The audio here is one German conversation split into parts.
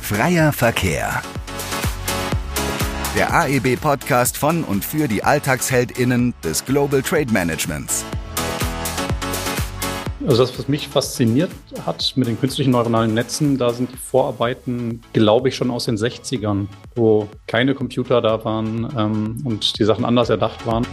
Freier Verkehr. Der AEB-Podcast von und für die AlltagsheldInnen des Global Trade Managements. Also das, was mich fasziniert hat mit den künstlichen neuronalen Netzen, da sind die Vorarbeiten, glaube ich, schon aus den 60ern, wo keine Computer da waren und die Sachen anders erdacht waren.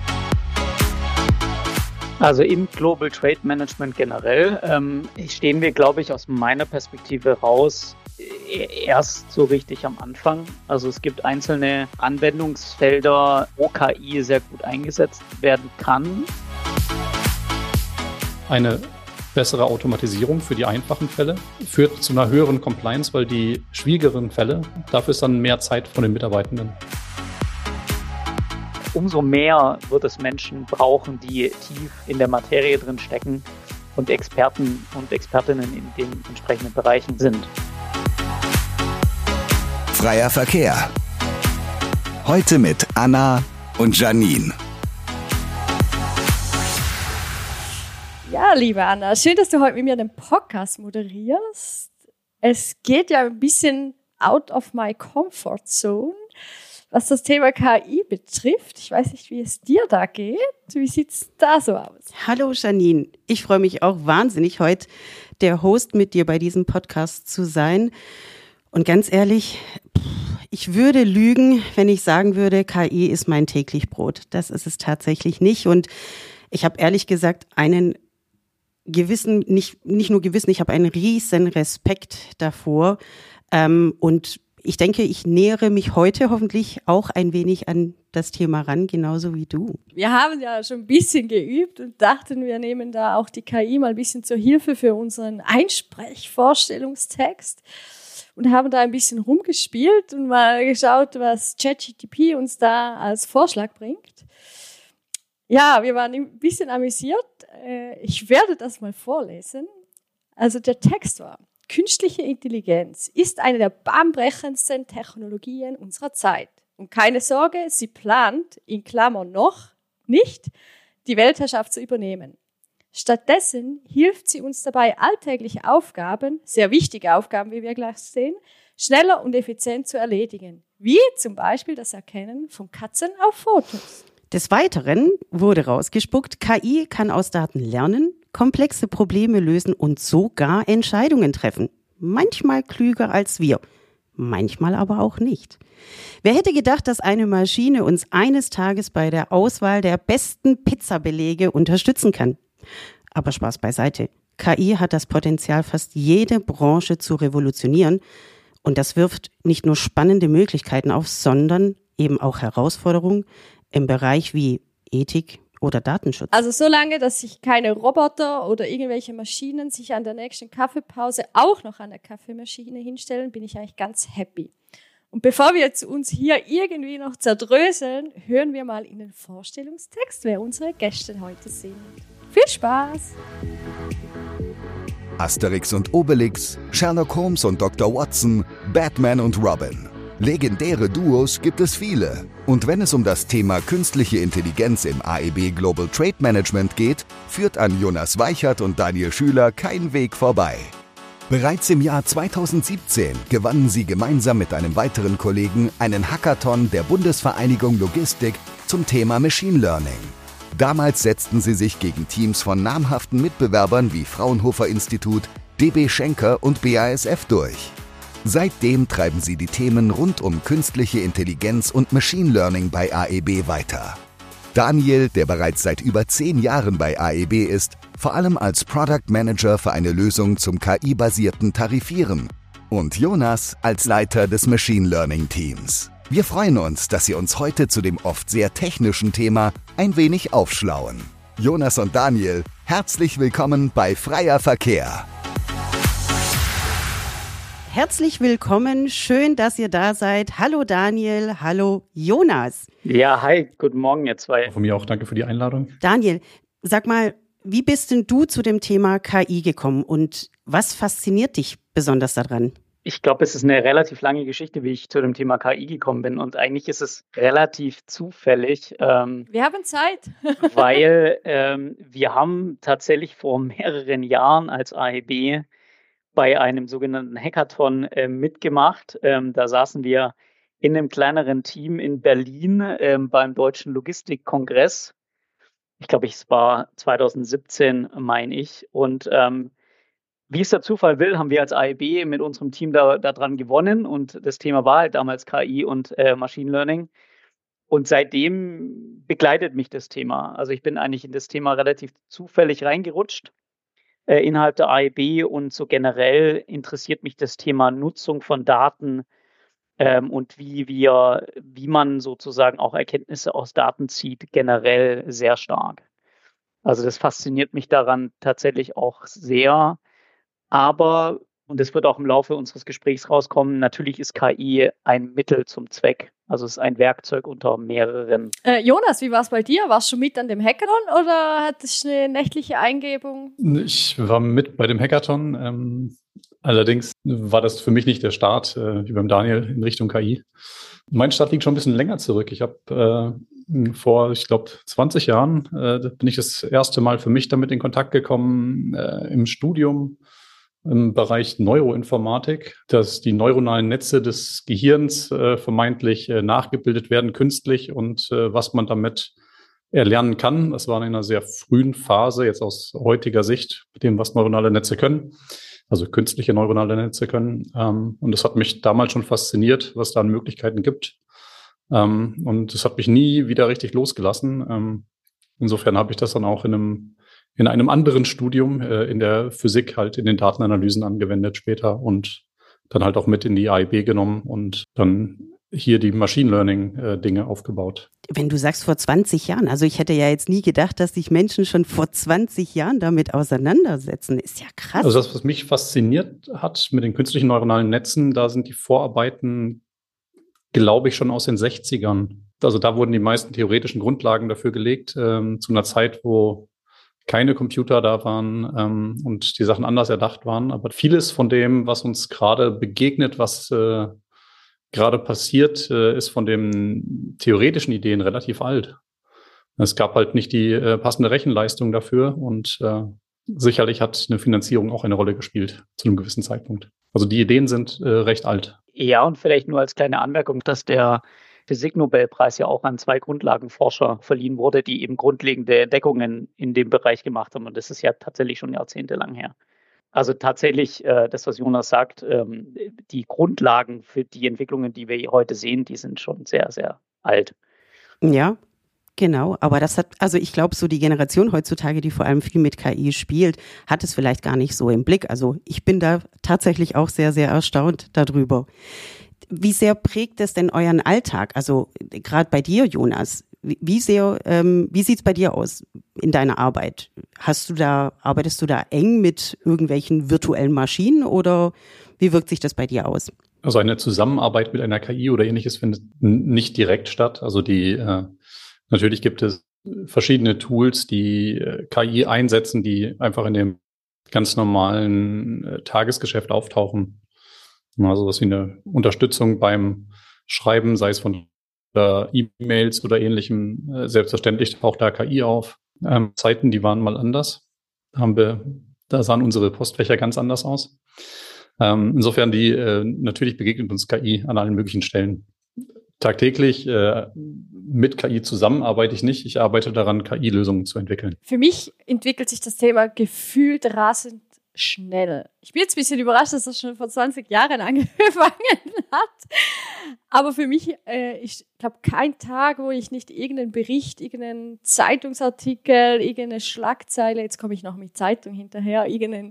Also im Global Trade Management generell stehen wir, glaube ich, aus meiner Perspektive raus erst so richtig am Anfang. Also es gibt einzelne Anwendungsfelder, wo KI sehr gut eingesetzt werden kann. Eine bessere Automatisierung für die einfachen Fälle führt zu einer höheren Compliance, weil die schwierigeren Fälle, dafür ist dann mehr Zeit von den Mitarbeitenden. Umso mehr wird es Menschen brauchen, die tief in der Materie drin stecken und Experten und Expertinnen in den entsprechenden Bereichen sind. Freier Verkehr. Heute mit Anna und Janine. Ja, liebe Anna, schön, dass du heute mit mir den Podcast moderierst. Es geht ja ein bisschen out of my comfort zone, was das Thema KI betrifft. Ich weiß nicht, wie es dir da geht. Wie sieht's da so aus? Hallo Janine, ich freue mich auch wahnsinnig, heute der Host mit dir bei diesem Podcast zu sein. Und ganz ehrlich, ich würde lügen, wenn ich sagen würde, KI ist mein täglich Brot. Das ist es tatsächlich nicht. Und ich habe ehrlich gesagt einen gewissen, nicht nur gewissen, ich habe einen riesen Respekt davor. Und ich denke, ich nähere mich heute hoffentlich auch ein wenig an das Thema ran, genauso wie du. Wir haben ja schon ein bisschen geübt und dachten, wir nehmen da auch die KI mal ein bisschen zur Hilfe für unseren Einsprechvorstellungstext und haben da ein bisschen rumgespielt und mal geschaut, was ChatGPT uns da als Vorschlag bringt. Ja, wir waren ein bisschen amüsiert. Ich werde das mal vorlesen. Also der Text war: Künstliche Intelligenz ist eine der bahnbrechendsten Technologien unserer Zeit. Und keine Sorge, sie plant, in Klammern noch, nicht, die Weltherrschaft zu übernehmen. Stattdessen hilft sie uns dabei, alltägliche Aufgaben, sehr wichtige Aufgaben, wie wir gleich sehen, schneller und effizient zu erledigen. Wie zum Beispiel das Erkennen von Katzen auf Fotos. Des Weiteren wurde rausgespuckt, KI kann aus Daten lernen, komplexe Probleme lösen und sogar Entscheidungen treffen. Manchmal klüger als wir, manchmal aber auch nicht. Wer hätte gedacht, dass eine Maschine uns eines Tages bei der Auswahl der besten Pizzabelege unterstützen kann? Aber Spaß beiseite. KI hat das Potenzial, fast jede Branche zu revolutionieren. Und das wirft nicht nur spannende Möglichkeiten auf, sondern eben auch Herausforderungen im Bereich wie Ethik oder Datenschutz. Also solange, dass sich keine Roboter oder irgendwelche Maschinen sich an der nächsten Kaffeepause auch noch an der Kaffeemaschine hinstellen, bin ich eigentlich ganz happy. Und bevor wir jetzt uns hier irgendwie noch zerdröseln, hören wir mal in den Vorstellungstext, wer unsere Gäste heute sind. Viel Spaß! Asterix und Obelix, Sherlock Holmes und Dr. Watson, Batman und Robin. Legendäre Duos gibt es viele. Und wenn es um das Thema künstliche Intelligenz im AEB Global Trade Management geht, führt an Jonas Weichert und Daniel Schüler kein Weg vorbei. Bereits im Jahr 2017 gewannen sie gemeinsam mit einem weiteren Kollegen einen Hackathon der Bundesvereinigung Logistik zum Thema Machine Learning. Damals setzten sie sich gegen Teams von namhaften Mitbewerbern wie Fraunhofer Institut, DB Schenker und BASF durch. Seitdem treiben sie die Themen rund um künstliche Intelligenz und Machine Learning bei AEB weiter. Daniel, der bereits seit über 10 Jahren bei AEB ist, vor allem als Product Manager für eine Lösung zum KI-basierten Tarifieren. Und Jonas als Leiter des Machine Learning Teams. Wir freuen uns, dass Sie uns heute zu dem oft sehr technischen Thema ein wenig aufschlauen. Jonas und Daniel, herzlich willkommen bei Freier Verkehr. Herzlich willkommen, schön, dass ihr da seid. Hallo Daniel, hallo Jonas. Ja, hi, guten Morgen ihr zwei. Von mir auch danke für die Einladung. Daniel, sag mal, wie bist denn du zu dem Thema KI gekommen und was fasziniert dich besonders daran? Ich glaube, es ist eine relativ lange Geschichte, wie ich zu dem Thema KI gekommen bin. Und eigentlich ist es relativ zufällig. Wir haben Zeit. Weil wir haben tatsächlich vor mehreren Jahren als AEB bei einem sogenannten Hackathon mitgemacht. Da saßen wir in einem kleineren Team in Berlin beim Deutschen Logistikkongress. Ich glaube, es war 2017, meine ich. Und wie es der Zufall will, haben wir als AEB mit unserem Team da dran gewonnen. Und das Thema war halt damals KI und Machine Learning. Und seitdem begleitet mich das Thema. Also ich bin eigentlich in das Thema relativ zufällig reingerutscht innerhalb der AEB, und so generell interessiert mich das Thema Nutzung von Daten und wie man sozusagen auch Erkenntnisse aus Daten zieht, generell sehr stark. Also das fasziniert mich daran tatsächlich auch sehr. Aber, und das wird auch im Laufe unseres Gesprächs rauskommen, natürlich ist KI ein Mittel zum Zweck. Also es ist ein Werkzeug unter mehreren. Jonas, wie war es bei dir? Warst du mit an dem Hackathon oder hattest du eine nächtliche Eingebung? Ich war mit bei dem Hackathon. Allerdings war das für mich nicht der Start, wie beim Daniel, in Richtung KI. Mein Start liegt schon ein bisschen länger zurück. Ich habe vor, ich glaube, 20 Jahren bin ich das erste Mal für mich damit in Kontakt gekommen im Studium im Bereich Neuroinformatik, dass die neuronalen Netze des Gehirns vermeintlich nachgebildet werden künstlich und was man damit erlernen kann. Das war in einer sehr frühen Phase, jetzt aus heutiger Sicht, mit dem, was neuronale Netze können, also künstliche neuronale Netze können. Und das hat mich damals schon fasziniert, was da an Möglichkeiten gibt. Und das hat mich nie wieder richtig losgelassen. Insofern habe ich das dann auch in einem anderen Studium in der Physik halt in den Datenanalysen angewendet später und dann halt auch mit in die AIB genommen und dann hier die Machine Learning Dinge aufgebaut. Wenn du sagst vor 20 Jahren, also ich hätte ja jetzt nie gedacht, dass sich Menschen schon vor 20 Jahren damit auseinandersetzen. Ist ja krass. Also das, was mich fasziniert hat mit den künstlichen neuronalen Netzen, da sind die Vorarbeiten, glaube ich, schon aus den 60ern. Also da wurden die meisten theoretischen Grundlagen dafür gelegt, zu einer Zeit, wo keine Computer da waren und die Sachen anders erdacht waren. Aber vieles von dem, was uns gerade begegnet, was gerade passiert, ist von den theoretischen Ideen relativ alt. Es gab halt nicht die passende Rechenleistung dafür und sicherlich hat eine Finanzierung auch eine Rolle gespielt zu einem gewissen Zeitpunkt. Also die Ideen sind recht alt. Ja, und vielleicht nur als kleine Anmerkung, dass der Physiknobelpreis ja auch an 2 Grundlagenforscher verliehen wurde, die eben grundlegende Entdeckungen in dem Bereich gemacht haben. Und das ist ja tatsächlich schon jahrzehntelang her. Also tatsächlich, das, was Jonas sagt, die Grundlagen für die Entwicklungen, die wir heute sehen, die sind schon sehr, sehr alt. Ja, genau. Aber das hat, also ich glaube, so die Generation heutzutage, die vor allem viel mit KI spielt, hat es vielleicht gar nicht so im Blick. Also ich bin da tatsächlich auch sehr, sehr erstaunt darüber. Wie sehr prägt es denn euren Alltag? Also gerade bei dir, Jonas, wie sieht's bei dir aus in deiner Arbeit? Arbeitest du da eng mit irgendwelchen virtuellen Maschinen oder wie wirkt sich das bei dir aus? Also eine Zusammenarbeit mit einer KI oder ähnliches findet nicht direkt statt. Also natürlich gibt es verschiedene Tools, die KI einsetzen, die einfach in dem ganz normalen Tagesgeschäft auftauchen. Also was wie eine Unterstützung beim Schreiben, sei es von E-Mails oder ähnlichem. Selbstverständlich taucht da KI auf. Zeiten, die waren mal anders. Da sahen unsere Postfächer ganz anders aus. Insofern natürlich begegnet uns KI an allen möglichen Stellen. Tagtäglich mit KI zusammen arbeite ich nicht. Ich arbeite daran, KI-Lösungen zu entwickeln. Für mich entwickelt sich das Thema gefühlt rasend schnell. Ich bin jetzt ein bisschen überrascht, dass das schon vor 20 Jahren angefangen hat. Aber für mich, ich glaube, kein Tag, wo ich nicht irgendeinen Bericht, irgendeinen Zeitungsartikel, irgendeine Schlagzeile, jetzt komme ich noch mit Zeitung hinterher, irgendeinen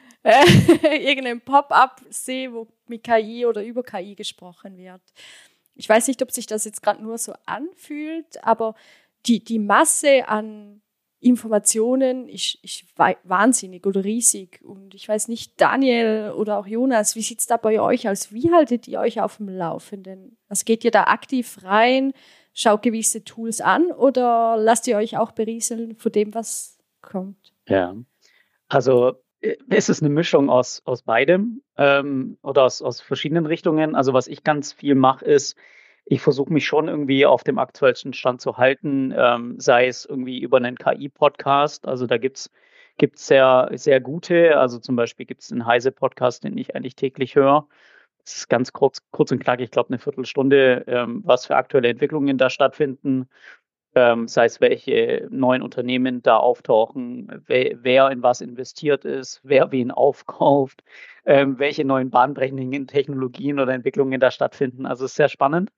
Pop-up sehe, wo mit KI oder über KI gesprochen wird. Ich weiß nicht, ob sich das jetzt gerade nur so anfühlt, aber die Masse an Informationen ist wahnsinnig oder riesig. Und ich weiß nicht, Daniel oder auch Jonas, wie sieht es da bei euch aus? Wie haltet ihr euch auf dem Laufenden? Also geht ihr da aktiv rein, schaut gewisse Tools an oder lasst ihr euch auch berieseln von dem, was kommt? Ja, also es ist eine Mischung aus beidem oder aus verschiedenen Richtungen. Also was ich ganz viel mache, ist, ich versuche mich schon irgendwie auf dem aktuellsten Stand zu halten, sei es irgendwie über einen KI-Podcast. Also da gibt's Gibt es sehr, sehr gute. Also zum Beispiel gibt es einen Heise-Podcast, den ich eigentlich täglich höre. Das ist ganz kurz und knackig, ich glaube eine Viertelstunde, was für aktuelle Entwicklungen da stattfinden. Sei es, welche neuen Unternehmen da auftauchen, wer in was investiert ist, wer wen aufkauft, welche neuen bahnbrechenden Technologien oder Entwicklungen da stattfinden. Also es ist sehr spannend.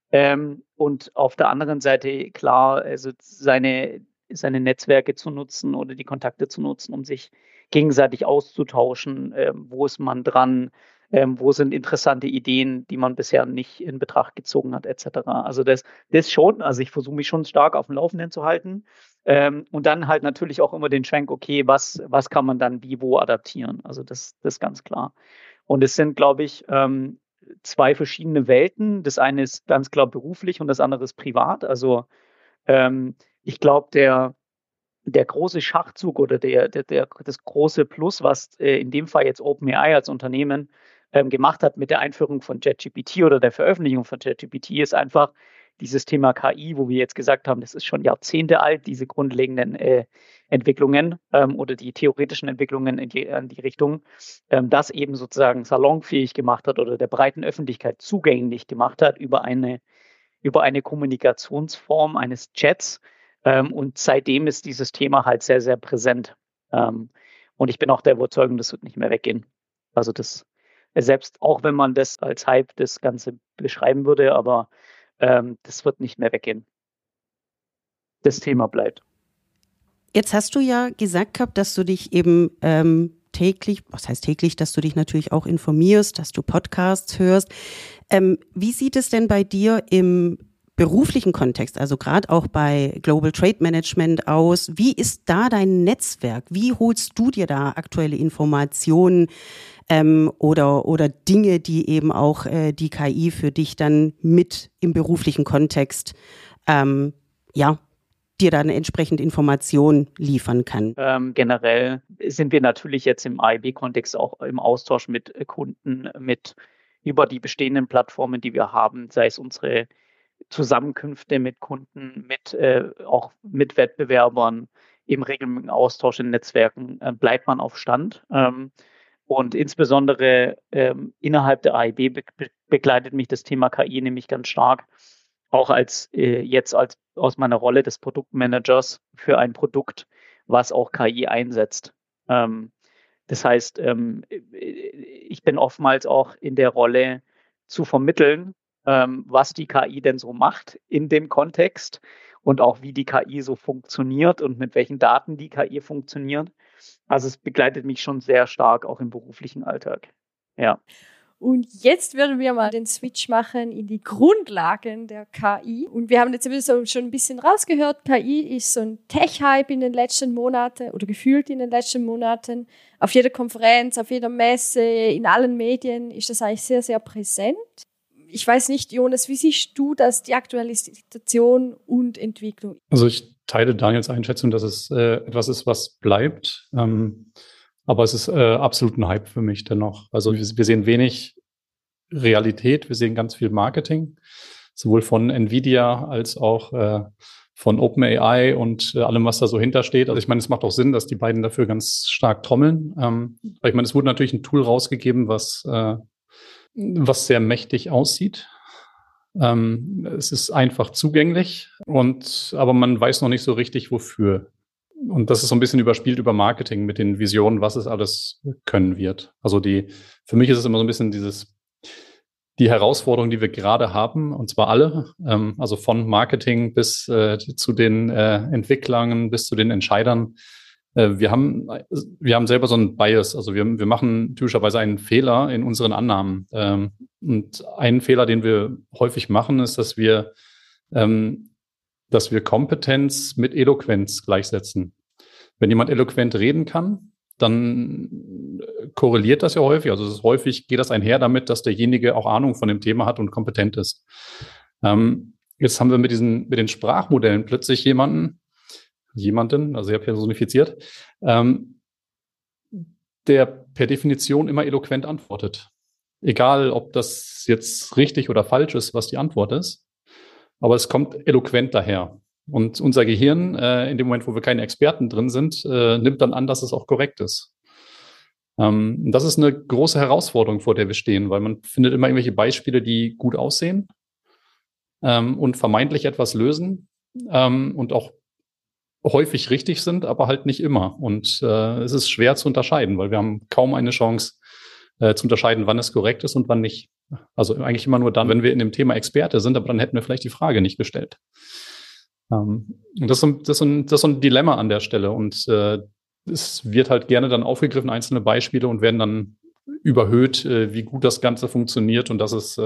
Und auf der anderen Seite, klar, also seine Netzwerke zu nutzen oder die Kontakte zu nutzen, um sich gegenseitig auszutauschen, wo ist man dran, wo sind interessante Ideen, die man bisher nicht in Betracht gezogen hat, etc. Also das schon, also ich versuche mich schon stark auf dem Laufenden zu halten. Und dann halt natürlich auch immer den Schwenk, okay, was kann man dann wie wo adaptieren? Also das ist ganz klar. Und es sind, glaube ich, zwei verschiedene Welten. Das eine ist ganz klar beruflich und das andere ist privat. Also ich glaube, der große Schachzug oder das große Plus, was in dem Fall jetzt OpenAI als Unternehmen gemacht hat mit der Einführung von ChatGPT oder der Veröffentlichung von ChatGPT, ist einfach dieses Thema KI, wo wir jetzt gesagt haben, das ist schon Jahrzehnte alt, diese grundlegenden Entwicklungen oder die theoretischen Entwicklungen in die Richtung, das eben sozusagen salonfähig gemacht hat oder der breiten Öffentlichkeit zugänglich gemacht hat über eine Kommunikationsform eines Chats. Und seitdem ist dieses Thema halt sehr, sehr präsent. Und ich bin auch der Überzeugung, das wird nicht mehr weggehen. Also das, selbst auch wenn man das als Hype das Ganze beschreiben würde, aber das wird nicht mehr weggehen. Das Thema bleibt. Jetzt hast du ja gesagt gehabt, dass du dich eben täglich, was heißt täglich, dass du dich natürlich auch informierst, dass du Podcasts hörst. Wie sieht es denn bei dir im beruflichen Kontext, also gerade auch bei Global Trade Management aus? Wie ist da dein Netzwerk? Wie holst du dir da aktuelle Informationen oder Dinge, die eben auch die KI für dich dann mit im beruflichen Kontext dir dann entsprechend Informationen liefern kann? Generell sind wir natürlich jetzt im AIB-Kontext auch im Austausch mit Kunden, über die bestehenden Plattformen, die wir haben, sei es unsere Zusammenkünfte mit Kunden, auch mit Wettbewerbern, im regelmäßigen Austausch in Netzwerken, bleibt man auf Stand. Und insbesondere innerhalb der AIB begleitet mich das Thema KI nämlich ganz stark, auch aus meiner Rolle des Produktmanagers für ein Produkt, was auch KI einsetzt. Das heißt, ich bin oftmals auch in der Rolle zu vermitteln, was die KI denn so macht in dem Kontext und auch wie die KI so funktioniert und mit welchen Daten die KI funktioniert. Also es begleitet mich schon sehr stark auch im beruflichen Alltag. Ja. Und jetzt würden wir mal den Switch machen in die Grundlagen der KI. Und wir haben jetzt schon ein bisschen rausgehört, KI ist so ein Tech-Hype in den letzten Monaten oder gefühlt in den letzten Monaten. Auf jeder Konferenz, auf jeder Messe, in allen Medien ist das eigentlich sehr, sehr präsent. Ich weiß nicht, Jonas, wie siehst du das, die aktuelle Situation und Entwicklung? Also ich teile Daniels Einschätzung, dass es etwas ist, was bleibt. Aber es ist absolut ein Hype für mich dennoch. Also wir sehen wenig Realität, wir sehen ganz viel Marketing, sowohl von Nvidia als auch von OpenAI und allem, was da so hintersteht. Also ich meine, es macht auch Sinn, dass die beiden dafür ganz stark trommeln. Weil ich meine, es wurde natürlich ein Tool rausgegeben, was sehr mächtig aussieht. Es ist einfach zugänglich, aber man weiß noch nicht so richtig, wofür. Und das ist so ein bisschen überspielt über Marketing mit den Visionen, was es alles können wird. Also für mich ist es immer so ein bisschen die Herausforderung, die wir gerade haben, und zwar alle, also von Marketing bis zu den Entwicklern, bis zu den Entscheidern. Wir haben selber so einen Bias, also wir machen typischerweise einen Fehler in unseren Annahmen. Und einen Fehler, den wir häufig machen, ist, dass wir Kompetenz mit Eloquenz gleichsetzen. Wenn jemand eloquent reden kann, dann korreliert das ja häufig. Also häufig geht das einher damit, dass derjenige auch Ahnung von dem Thema hat und kompetent ist. Jetzt haben wir mit den Sprachmodellen plötzlich jemanden, also sehr personifiziert, der per Definition immer eloquent antwortet. Egal, ob das jetzt richtig oder falsch ist, was die Antwort ist. Aber es kommt eloquent daher. Und unser Gehirn, in dem Moment, wo wir keine Experten drin sind, nimmt dann an, dass es auch korrekt ist. Das ist eine große Herausforderung, vor der wir stehen, weil man findet immer irgendwelche Beispiele, die gut aussehen und vermeintlich etwas lösen und auch häufig richtig sind, aber halt nicht immer. Und es ist schwer zu unterscheiden, weil wir haben kaum eine Chance zu unterscheiden, wann es korrekt ist und wann nicht. Also eigentlich immer nur dann, wenn wir in dem Thema Experte sind, aber dann hätten wir vielleicht die Frage nicht gestellt. Und das ist so ein Dilemma an der Stelle. Und es wird halt gerne dann aufgegriffen, einzelne Beispiele, und werden dann überhöht, wie gut das Ganze funktioniert und dass es,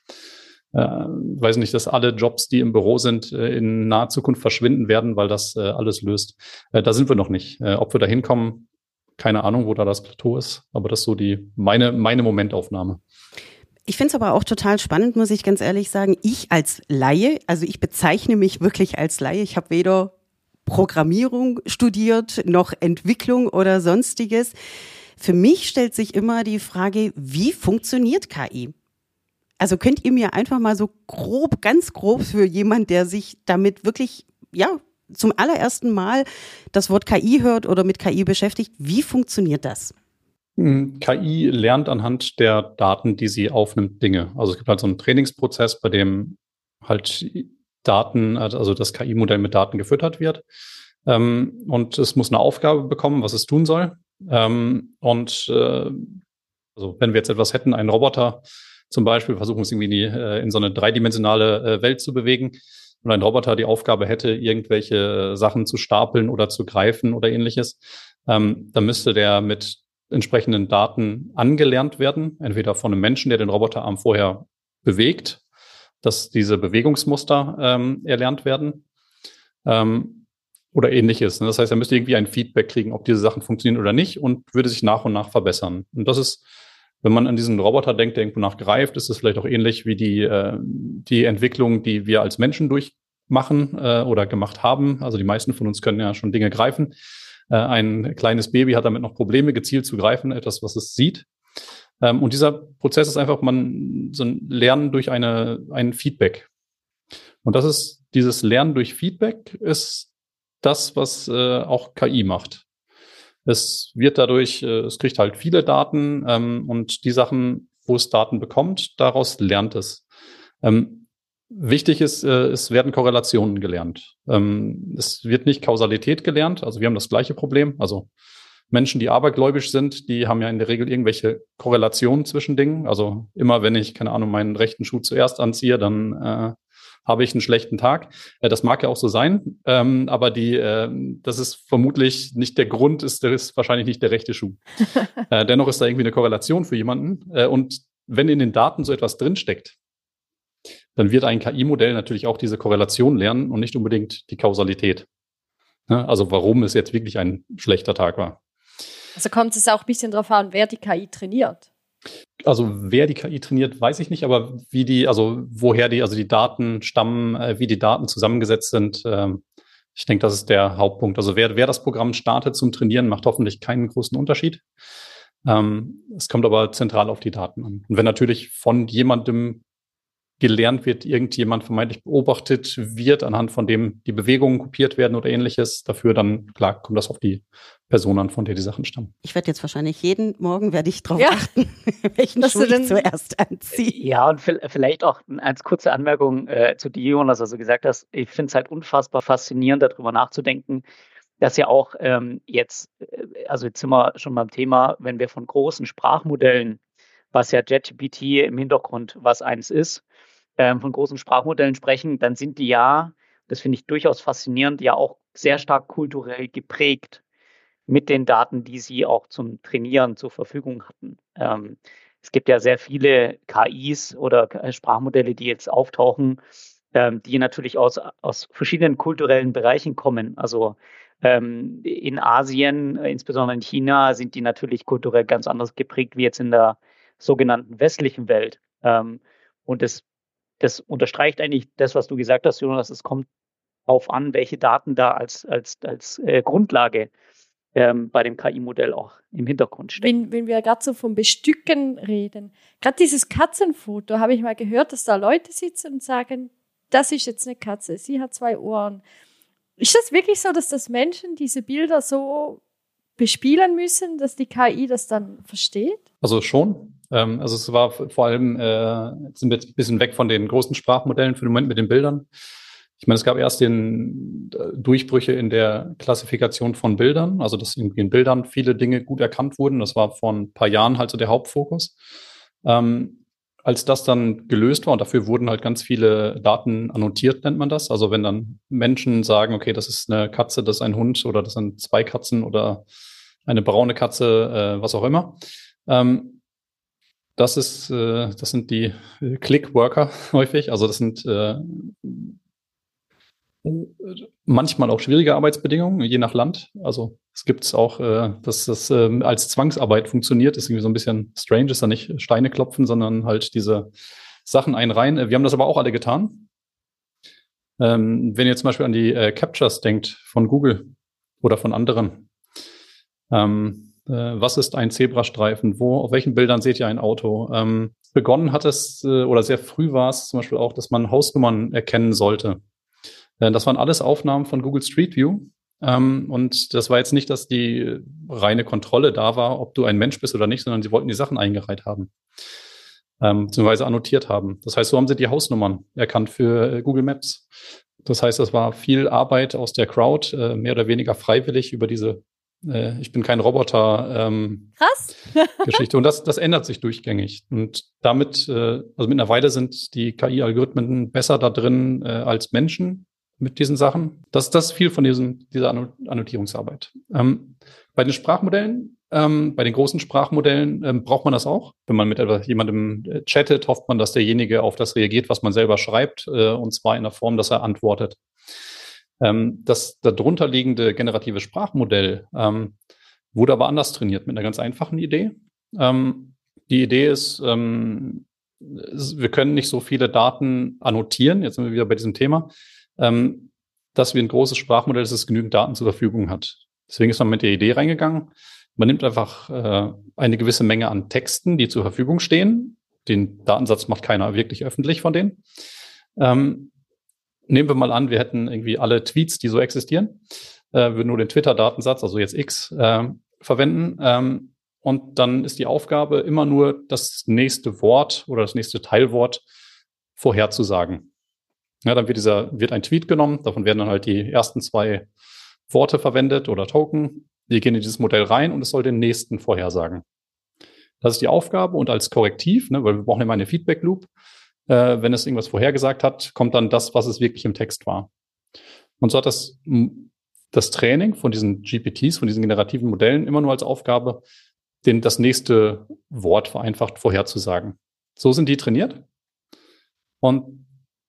weiß nicht, dass alle Jobs, die im Büro sind, in naher Zukunft verschwinden werden, weil das alles löst. Da sind wir noch nicht. Ob wir da hinkommen, keine Ahnung, wo da das Plateau ist, aber das ist so meine Momentaufnahme. Ich finde es aber auch total spannend, muss ich ganz ehrlich sagen. Ich als Laie, also ich bezeichne mich wirklich als Laie. Ich habe weder Programmierung studiert, noch Entwicklung oder Sonstiges. Für mich stellt sich immer die Frage, wie funktioniert KI? Also könnt ihr mir einfach mal so grob, ganz grob für jemand, der sich damit wirklich, zum allerersten Mal das Wort KI hört oder mit KI beschäftigt, wie funktioniert das? KI lernt anhand der Daten, die sie aufnimmt, Dinge. Also es gibt halt so einen Trainingsprozess, bei dem halt Daten, also das KI-Modell mit Daten gefüttert wird. Und es muss eine Aufgabe bekommen, was es tun soll. Also wenn wir jetzt etwas hätten, einen Roboter zum Beispiel, versuchen es irgendwie in so eine dreidimensionale Welt zu bewegen, und ein Roboter die Aufgabe hätte, irgendwelche Sachen zu stapeln oder zu greifen oder ähnliches, dann müsste der mit entsprechenden Daten angelernt werden, entweder von einem Menschen, der den Roboterarm vorher bewegt, dass diese Bewegungsmuster erlernt werden oder ähnliches. Das heißt, er müsste irgendwie ein Feedback kriegen, ob diese Sachen funktionieren oder nicht, und würde sich nach und nach verbessern. Und das ist, wenn man an diesen Roboter denkt, der irgendwo nachgreift, ist es vielleicht auch ähnlich wie die Entwicklung, die wir als Menschen durchmachen oder gemacht haben. Also die meisten von uns können ja schon Dinge greifen. Ein kleines Baby hat damit noch Probleme, gezielt zu greifen, etwas, was es sieht. Und dieser Prozess ist einfach so ein Lernen durch ein Feedback. Und das ist, dieses Lernen durch Feedback ist das, was auch KI macht. Es wird dadurch, es kriegt halt viele Daten und die Sachen, wo es Daten bekommt, daraus lernt es. Wichtig ist, es werden Korrelationen gelernt. Es wird nicht Kausalität gelernt. Also wir haben das gleiche Problem. Also Menschen, die abergläubisch sind, die haben ja in der Regel irgendwelche Korrelationen zwischen Dingen. Also immer, wenn ich, keine Ahnung, meinen rechten Schuh zuerst anziehe, dann habe ich einen schlechten Tag. Das mag ja auch so sein, aber das ist vermutlich nicht der Grund, das ist wahrscheinlich nicht der rechte Schuh. Dennoch ist da irgendwie eine Korrelation für jemanden. Und wenn in den Daten so etwas drinsteckt, dann wird ein KI-Modell natürlich auch diese Korrelation lernen und nicht unbedingt die Kausalität. Also warum es jetzt wirklich ein schlechter Tag war. Also kommt es auch ein bisschen darauf an, wer die KI trainiert. Also wer die KI trainiert, weiß ich nicht, aber woher die Daten stammen, wie die Daten zusammengesetzt sind, ich denke, das ist der Hauptpunkt. Also wer das Programm startet zum Trainieren, macht hoffentlich keinen großen Unterschied. Es kommt aber zentral auf die Daten an. Und wenn natürlich von jemandem gelernt wird, irgendjemand vermeintlich beobachtet wird, anhand von dem die Bewegungen kopiert werden oder ähnliches, dafür dann, klar, kommt das auf die Person an, von der die Sachen stammen. Ich werde jetzt wahrscheinlich jeden Morgen drauf achten, welchen Schuh ich zuerst anziehe. Ja, und vielleicht auch als kurze Anmerkung zu dir, Jonas, also gesagt hast, ich finde es halt unfassbar faszinierend, darüber nachzudenken, dass ja auch jetzt sind wir schon beim Thema, wenn wir von großen Sprachmodellen, was ja ChatGPT im Hintergrund was eins ist, von großen Sprachmodellen sprechen, dann sind die ja, das finde ich durchaus faszinierend, ja auch sehr stark kulturell geprägt mit den Daten, die sie auch zum Trainieren zur Verfügung hatten. Es gibt ja sehr viele KIs oder Sprachmodelle, die jetzt auftauchen, die natürlich aus verschiedenen kulturellen Bereichen kommen. Also in Asien, insbesondere in China, sind die natürlich kulturell ganz anders geprägt wie jetzt in der sogenannten westlichen Welt. Und das unterstreicht eigentlich das, was du gesagt hast, Jonas. Es kommt darauf an, welche Daten da als Grundlage bei dem KI-Modell auch im Hintergrund stecken. Wenn wir gerade so vom Bestücken reden, gerade dieses Katzenfoto, habe ich mal gehört, dass da Leute sitzen und sagen, das ist jetzt eine Katze, sie hat 2 Ohren. Ist das wirklich so, dass das Menschen diese Bilder so bespielen müssen, dass die KI das dann versteht? Also schon. Also es war vor allem, jetzt sind wir jetzt ein bisschen weg von den großen Sprachmodellen für den Moment mit den Bildern. Ich meine, es gab erst Durchbrüche in der Klassifikation von Bildern, also dass irgendwie in Bildern viele Dinge gut erkannt wurden. Das war vor ein paar Jahren halt so der Hauptfokus. Als das dann gelöst war, und dafür wurden halt ganz viele Daten annotiert, nennt man das. Also wenn dann Menschen sagen, okay, das ist eine Katze, das ist ein Hund oder das sind 2 Katzen oder eine braune Katze, was auch immer. Das sind die Click-Worker häufig. Also das sind manchmal auch schwierige Arbeitsbedingungen, je nach Land. Also es gibt auch, dass das als Zwangsarbeit funktioniert, ist irgendwie so ein bisschen strange, ist da nicht Steine klopfen, sondern halt diese Sachen einreihen. Wir haben das aber auch alle getan. Wenn ihr zum Beispiel an die Captchas denkt von Google oder von anderen, was ist ein Zebrastreifen? Auf welchen Bildern seht ihr ein Auto? Begonnen hat es, oder sehr früh war es zum Beispiel auch, dass man Hausnummern erkennen sollte. Das waren alles Aufnahmen von Google Street View. Und das war jetzt nicht, dass die reine Kontrolle da war, ob du ein Mensch bist oder nicht, sondern sie wollten die Sachen eingereiht haben, beziehungsweise annotiert haben. Das heißt, so haben sie die Hausnummern erkannt für Google Maps. Das heißt, das war viel Arbeit aus der Crowd, mehr oder weniger freiwillig über diese ich bin kein Roboter Krass. Geschichte. Und das ändert sich durchgängig. Und damit, also mittlerweile sind die KI-Algorithmen besser da drin als Menschen mit diesen Sachen. Das ist viel von dieser Annotierungsarbeit. Bei den Sprachmodellen, bei den großen Sprachmodellen braucht man das auch. Wenn man mit jemandem chattet, hofft man, dass derjenige auf das reagiert, was man selber schreibt, und zwar in der Form, dass er antwortet. Das darunter liegende generative Sprachmodell wurde aber anders trainiert mit einer ganz einfachen Idee. Die Idee ist, wir können nicht so viele Daten annotieren, jetzt sind wir wieder bei diesem Thema, dass wir ein großes Sprachmodell, das genügend Daten zur Verfügung hat. Deswegen ist man mit der Idee reingegangen. Man nimmt einfach eine gewisse Menge an Texten, die zur Verfügung stehen. Den Datensatz macht keiner wirklich öffentlich von denen. Nehmen wir mal an, wir hätten irgendwie alle Tweets, die so existieren, würden nur den Twitter-Datensatz, also jetzt X, verwenden. Und dann ist die Aufgabe immer nur, das nächste Wort oder das nächste Teilwort vorherzusagen. Ja, dann wird ein Tweet genommen, davon werden dann halt die ersten 2 Worte verwendet oder Token. Die gehen in dieses Modell rein und es soll den nächsten vorhersagen. Das ist die Aufgabe und als Korrektiv, weil wir brauchen immer eine Feedback-Loop, wenn es irgendwas vorhergesagt hat, kommt dann das, was es wirklich im Text war. Und so hat das Training von diesen GPTs, von diesen generativen Modellen immer nur als Aufgabe, das nächste Wort vereinfacht vorherzusagen. So sind die trainiert. Und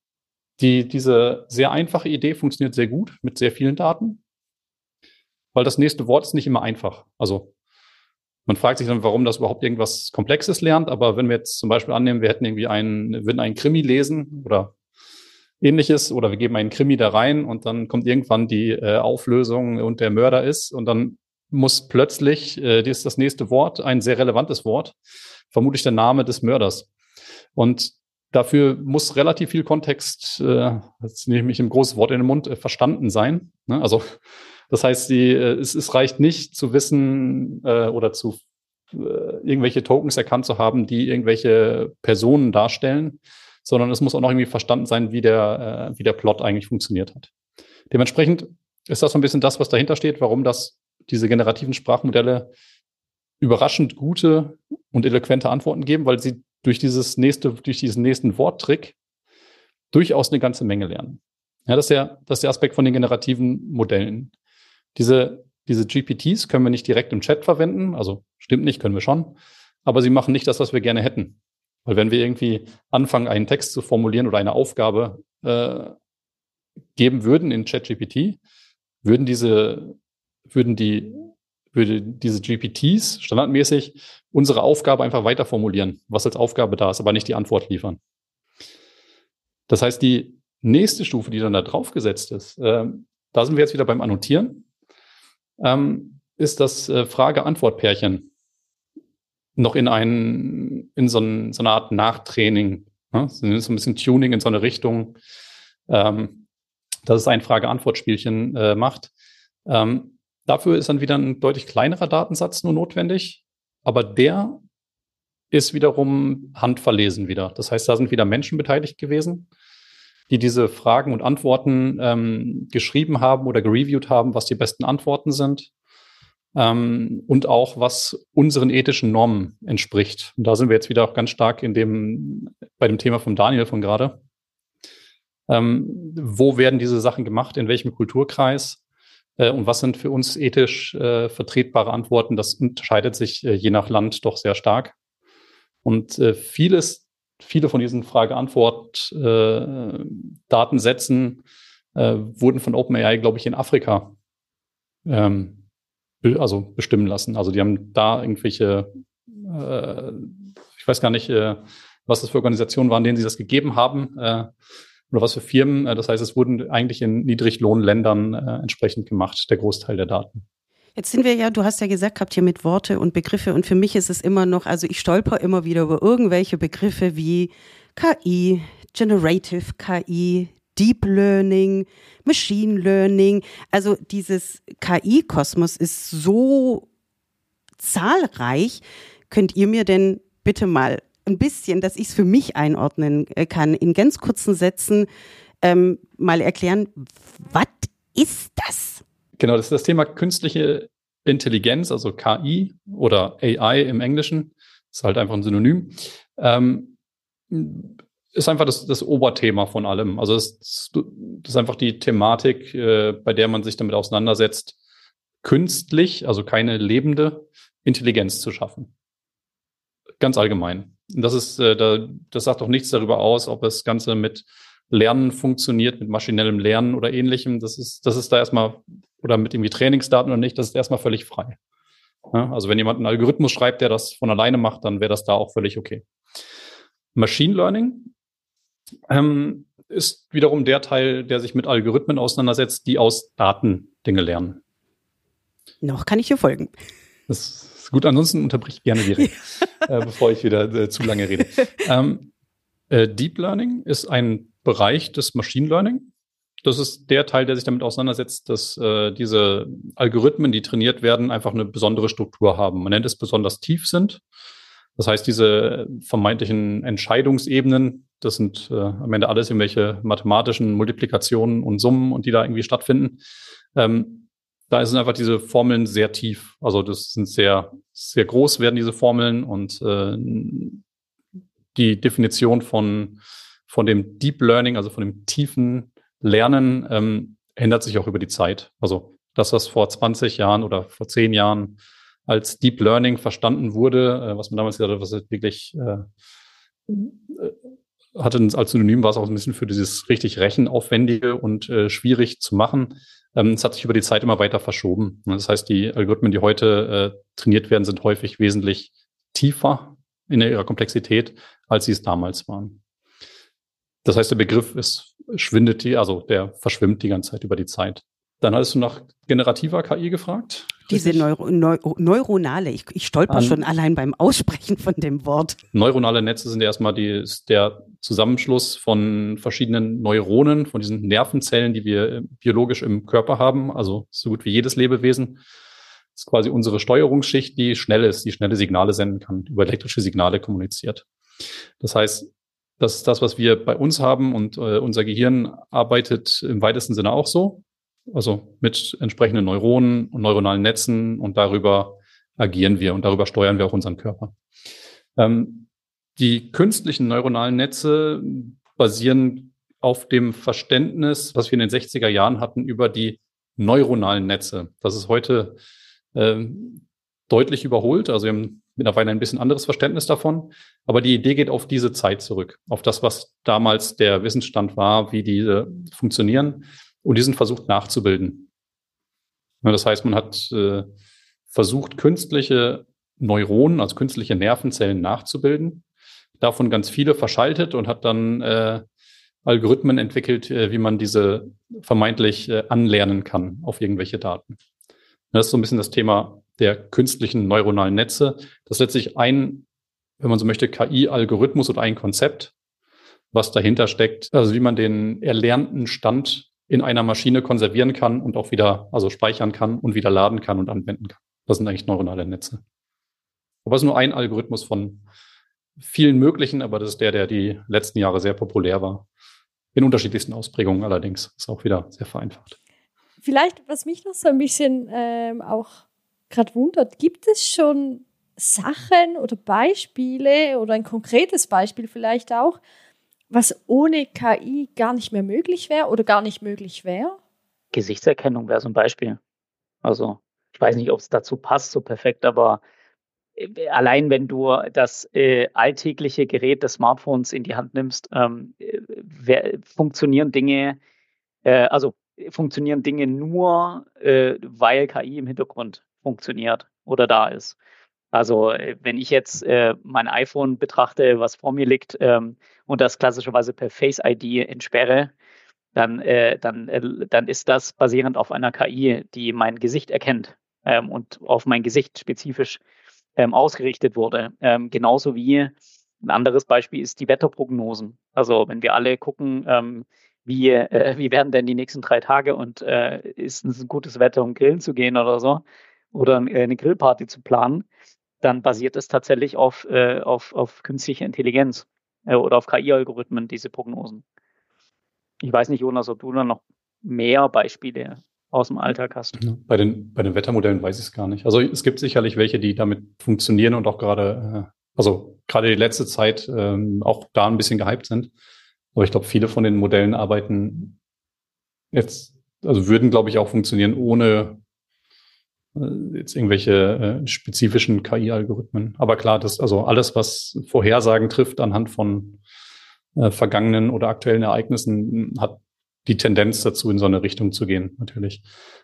diese sehr einfache Idee funktioniert sehr gut mit sehr vielen Daten, weil das nächste Wort ist nicht immer einfach. Also man fragt sich dann, warum das überhaupt irgendwas Komplexes lernt. Aber wenn wir jetzt zum Beispiel annehmen, wir hätten irgendwie würden einen Krimi lesen oder Ähnliches, oder wir geben einen Krimi da rein und dann kommt irgendwann die Auflösung und der Mörder ist, und dann muss plötzlich das nächste Wort ein sehr relevantes Wort, vermutlich der Name des Mörders. Und dafür muss relativ viel Kontext, jetzt nehme ich ein großes Wort in den Mund, verstanden sein. Ne? Also das heißt, es reicht nicht zu wissen oder irgendwelche Tokens erkannt zu haben, die irgendwelche Personen darstellen, sondern es muss auch noch irgendwie verstanden sein, wie der Plot eigentlich funktioniert hat. Dementsprechend ist das so ein bisschen das, was dahinter steht, warum diese generativen Sprachmodelle überraschend gute und eloquente Antworten geben, weil sie durch diesen nächsten Worttrick durchaus eine ganze Menge lernen. Ja, das ist der Aspekt von den generativen Modellen. Diese GPTs können wir nicht direkt im Chat verwenden, also stimmt nicht, können wir schon, aber sie machen nicht das, was wir gerne hätten. Weil wenn wir irgendwie anfangen, einen Text zu formulieren oder eine Aufgabe geben würden in ChatGPT, würden diese GPTs standardmäßig unsere Aufgabe einfach weiter formulieren, was als Aufgabe da ist, aber nicht die Antwort liefern. Das heißt, die nächste Stufe, die dann da drauf gesetzt ist, da sind wir jetzt wieder beim Annotieren, ist das Frage-Antwort-Pärchen noch in so eine Art Nachtraining, ne? So ein bisschen Tuning in so eine Richtung, dass es ein Frage-Antwort-Spielchen macht. Dafür ist dann wieder ein deutlich kleinerer Datensatz nur notwendig, aber der ist wiederum handverlesen wieder. Das heißt, da sind wieder Menschen beteiligt gewesen, die diese Fragen und Antworten geschrieben haben oder gereviewt haben, was die besten Antworten sind und auch, was unseren ethischen Normen entspricht. Und da sind wir jetzt wieder auch ganz stark bei dem Thema von Daniel von gerade. Wo werden diese Sachen gemacht, in welchem Kulturkreis und was sind für uns ethisch vertretbare Antworten? Das unterscheidet sich je nach Land doch sehr stark. Und viele von diesen Frage-Antwort-Datensätzen wurden von OpenAI, glaube ich, in Afrika bestimmen lassen. Also die haben da irgendwelche, ich weiß gar nicht, was das für Organisationen waren, denen sie das gegeben haben oder was für Firmen. Das heißt, es wurden eigentlich in Niedriglohnländern entsprechend gemacht, der Großteil der Daten. Jetzt sind wir ja, du hast ja gesagt gehabt hier mit Worte und Begriffe und für mich ist es immer noch, also ich stolper immer wieder über irgendwelche Begriffe wie KI, Generative KI, Deep Learning, Machine Learning. Also dieses KI-Kosmos ist so zahlreich. Könnt ihr mir denn bitte mal ein bisschen, dass ich es für mich einordnen kann, in ganz kurzen Sätzen mal erklären, was ist das? Genau, das ist das Thema künstliche Intelligenz, also KI oder AI im Englischen. Ist halt einfach ein Synonym. Ist einfach das Oberthema von allem. Also das ist einfach die Thematik, bei der man sich damit auseinandersetzt, künstlich, also keine lebende Intelligenz zu schaffen. Ganz allgemein. Und das sagt auch nichts darüber aus, ob das Ganze mit Lernen funktioniert, mit maschinellem Lernen oder Ähnlichem. Das ist da erstmal, oder mit irgendwie Trainingsdaten oder nicht, das ist erstmal völlig frei. Ja, also wenn jemand einen Algorithmus schreibt, der das von alleine macht, dann wäre das da auch völlig okay. Machine Learning ist wiederum der Teil, der sich mit Algorithmen auseinandersetzt, die aus Daten Dinge lernen. Noch kann ich hier folgen. Das ist gut, ansonsten unterbrich gerne direkt, bevor ich wieder zu lange rede. Deep Learning ist ein Bereich des Machine Learning. Das ist der Teil, der sich damit auseinandersetzt, dass diese Algorithmen, die trainiert werden, einfach eine besondere Struktur haben. Man nennt es besonders tief sind. Das heißt, diese vermeintlichen Entscheidungsebenen, das sind am Ende alles irgendwelche mathematischen Multiplikationen und Summen und die da irgendwie stattfinden. Da sind einfach diese Formeln sehr tief. Also das sind sehr, sehr groß werden diese Formeln und die Definition von dem Deep Learning, also von dem tiefen Lernen, ändert sich auch über die Zeit. Also das, was vor 20 Jahren oder vor 10 Jahren als Deep Learning verstanden wurde, was man damals gesagt hat, was wirklich hatte als Synonym, war es auch ein bisschen für dieses richtig rechenaufwendige und schwierig zu machen. Es hat sich über die Zeit immer weiter verschoben. Das heißt, die Algorithmen, die heute trainiert werden, sind häufig wesentlich tiefer in ihrer Komplexität, als sie es damals waren. Das heißt, der Begriff der verschwimmt die ganze Zeit über die Zeit. Dann hattest du nach generativer KI gefragt. Diese neuronale, ich stolper schon allein beim Aussprechen von dem Wort. Neuronale Netze sind erstmal der Zusammenschluss von verschiedenen Neuronen, von diesen Nervenzellen, die wir biologisch im Körper haben, also so gut wie jedes Lebewesen. Das ist quasi unsere Steuerungsschicht, die schnell ist, die schnelle Signale senden kann, über elektrische Signale kommuniziert. Das heißt, das ist das, was wir bei uns haben und unser Gehirn arbeitet im weitesten Sinne auch so. Also mit entsprechenden Neuronen und neuronalen Netzen und darüber agieren wir und darüber steuern wir auch unseren Körper. Die künstlichen neuronalen Netze basieren auf dem Verständnis, was wir in den 60er Jahren hatten, über die neuronalen Netze. Das ist heute deutlich überholt. Also wir haben mittlerweile ein bisschen anderes Verständnis davon. Aber die Idee geht auf diese Zeit zurück, auf das, was damals der Wissensstand war, wie diese funktionieren. Und die sind versucht nachzubilden. Das heißt, man hat versucht, künstliche Neuronen, also künstliche Nervenzellen nachzubilden, davon ganz viele verschaltet und hat dann Algorithmen entwickelt, wie man diese vermeintlich anlernen kann auf irgendwelche Daten. Das ist so ein bisschen das Thema der künstlichen neuronalen Netze. Das ist letztlich wenn man so möchte, KI-Algorithmus oder ein Konzept, was dahinter steckt, also wie man den erlernten Stand in einer Maschine konservieren kann und auch wieder, also speichern kann und wieder laden kann und anwenden kann. Das sind eigentlich neuronale Netze. Aber es ist nur ein Algorithmus von vielen möglichen, aber das ist der die letzten Jahre sehr populär war. In unterschiedlichsten Ausprägungen allerdings. Ist auch wieder sehr vereinfacht. Vielleicht, was mich noch so ein bisschen auch gerade wundert, gibt es schon Sachen oder Beispiele oder ein konkretes Beispiel vielleicht auch, was ohne KI gar nicht mehr möglich wäre oder gar nicht möglich wäre? Gesichtserkennung wäre so ein Beispiel. Also ich weiß nicht, ob es dazu passt so perfekt, aber allein wenn du das alltägliche Gerät des Smartphones in die Hand nimmst, funktionieren Dinge nur, weil KI im Hintergrund funktioniert oder da ist. Also wenn ich jetzt mein iPhone betrachte, was vor mir liegt, und das klassischerweise per Face ID entsperre, dann ist das basierend auf einer KI, die mein Gesicht erkennt und auf mein Gesicht spezifisch ausgerichtet wurde. Genauso wie ein anderes Beispiel ist die Wetterprognosen. Also wenn wir alle gucken, wie werden denn die nächsten 3 Tage und ist es ein gutes Wetter, um grillen zu gehen oder so, oder eine Grillparty zu planen, dann basiert es tatsächlich auf künstlicher Intelligenz oder auf KI-Algorithmen, diese Prognosen. Ich weiß nicht, Jonas, ob du da noch mehr Beispiele aus dem Alltag hast. Bei den Wettermodellen weiß ich es gar nicht. Also es gibt sicherlich welche, die damit funktionieren und auch gerade die letzte Zeit auch da ein bisschen gehypt sind. Aber ich glaube, viele von den Modellen arbeiten jetzt, also würden, glaube ich, auch funktionieren ohne jetzt irgendwelche spezifischen KI-Algorithmen. Aber klar, also alles, was Vorhersagen trifft anhand von vergangenen oder aktuellen Ereignissen, hat die Tendenz dazu, in so eine Richtung zu gehen, natürlich.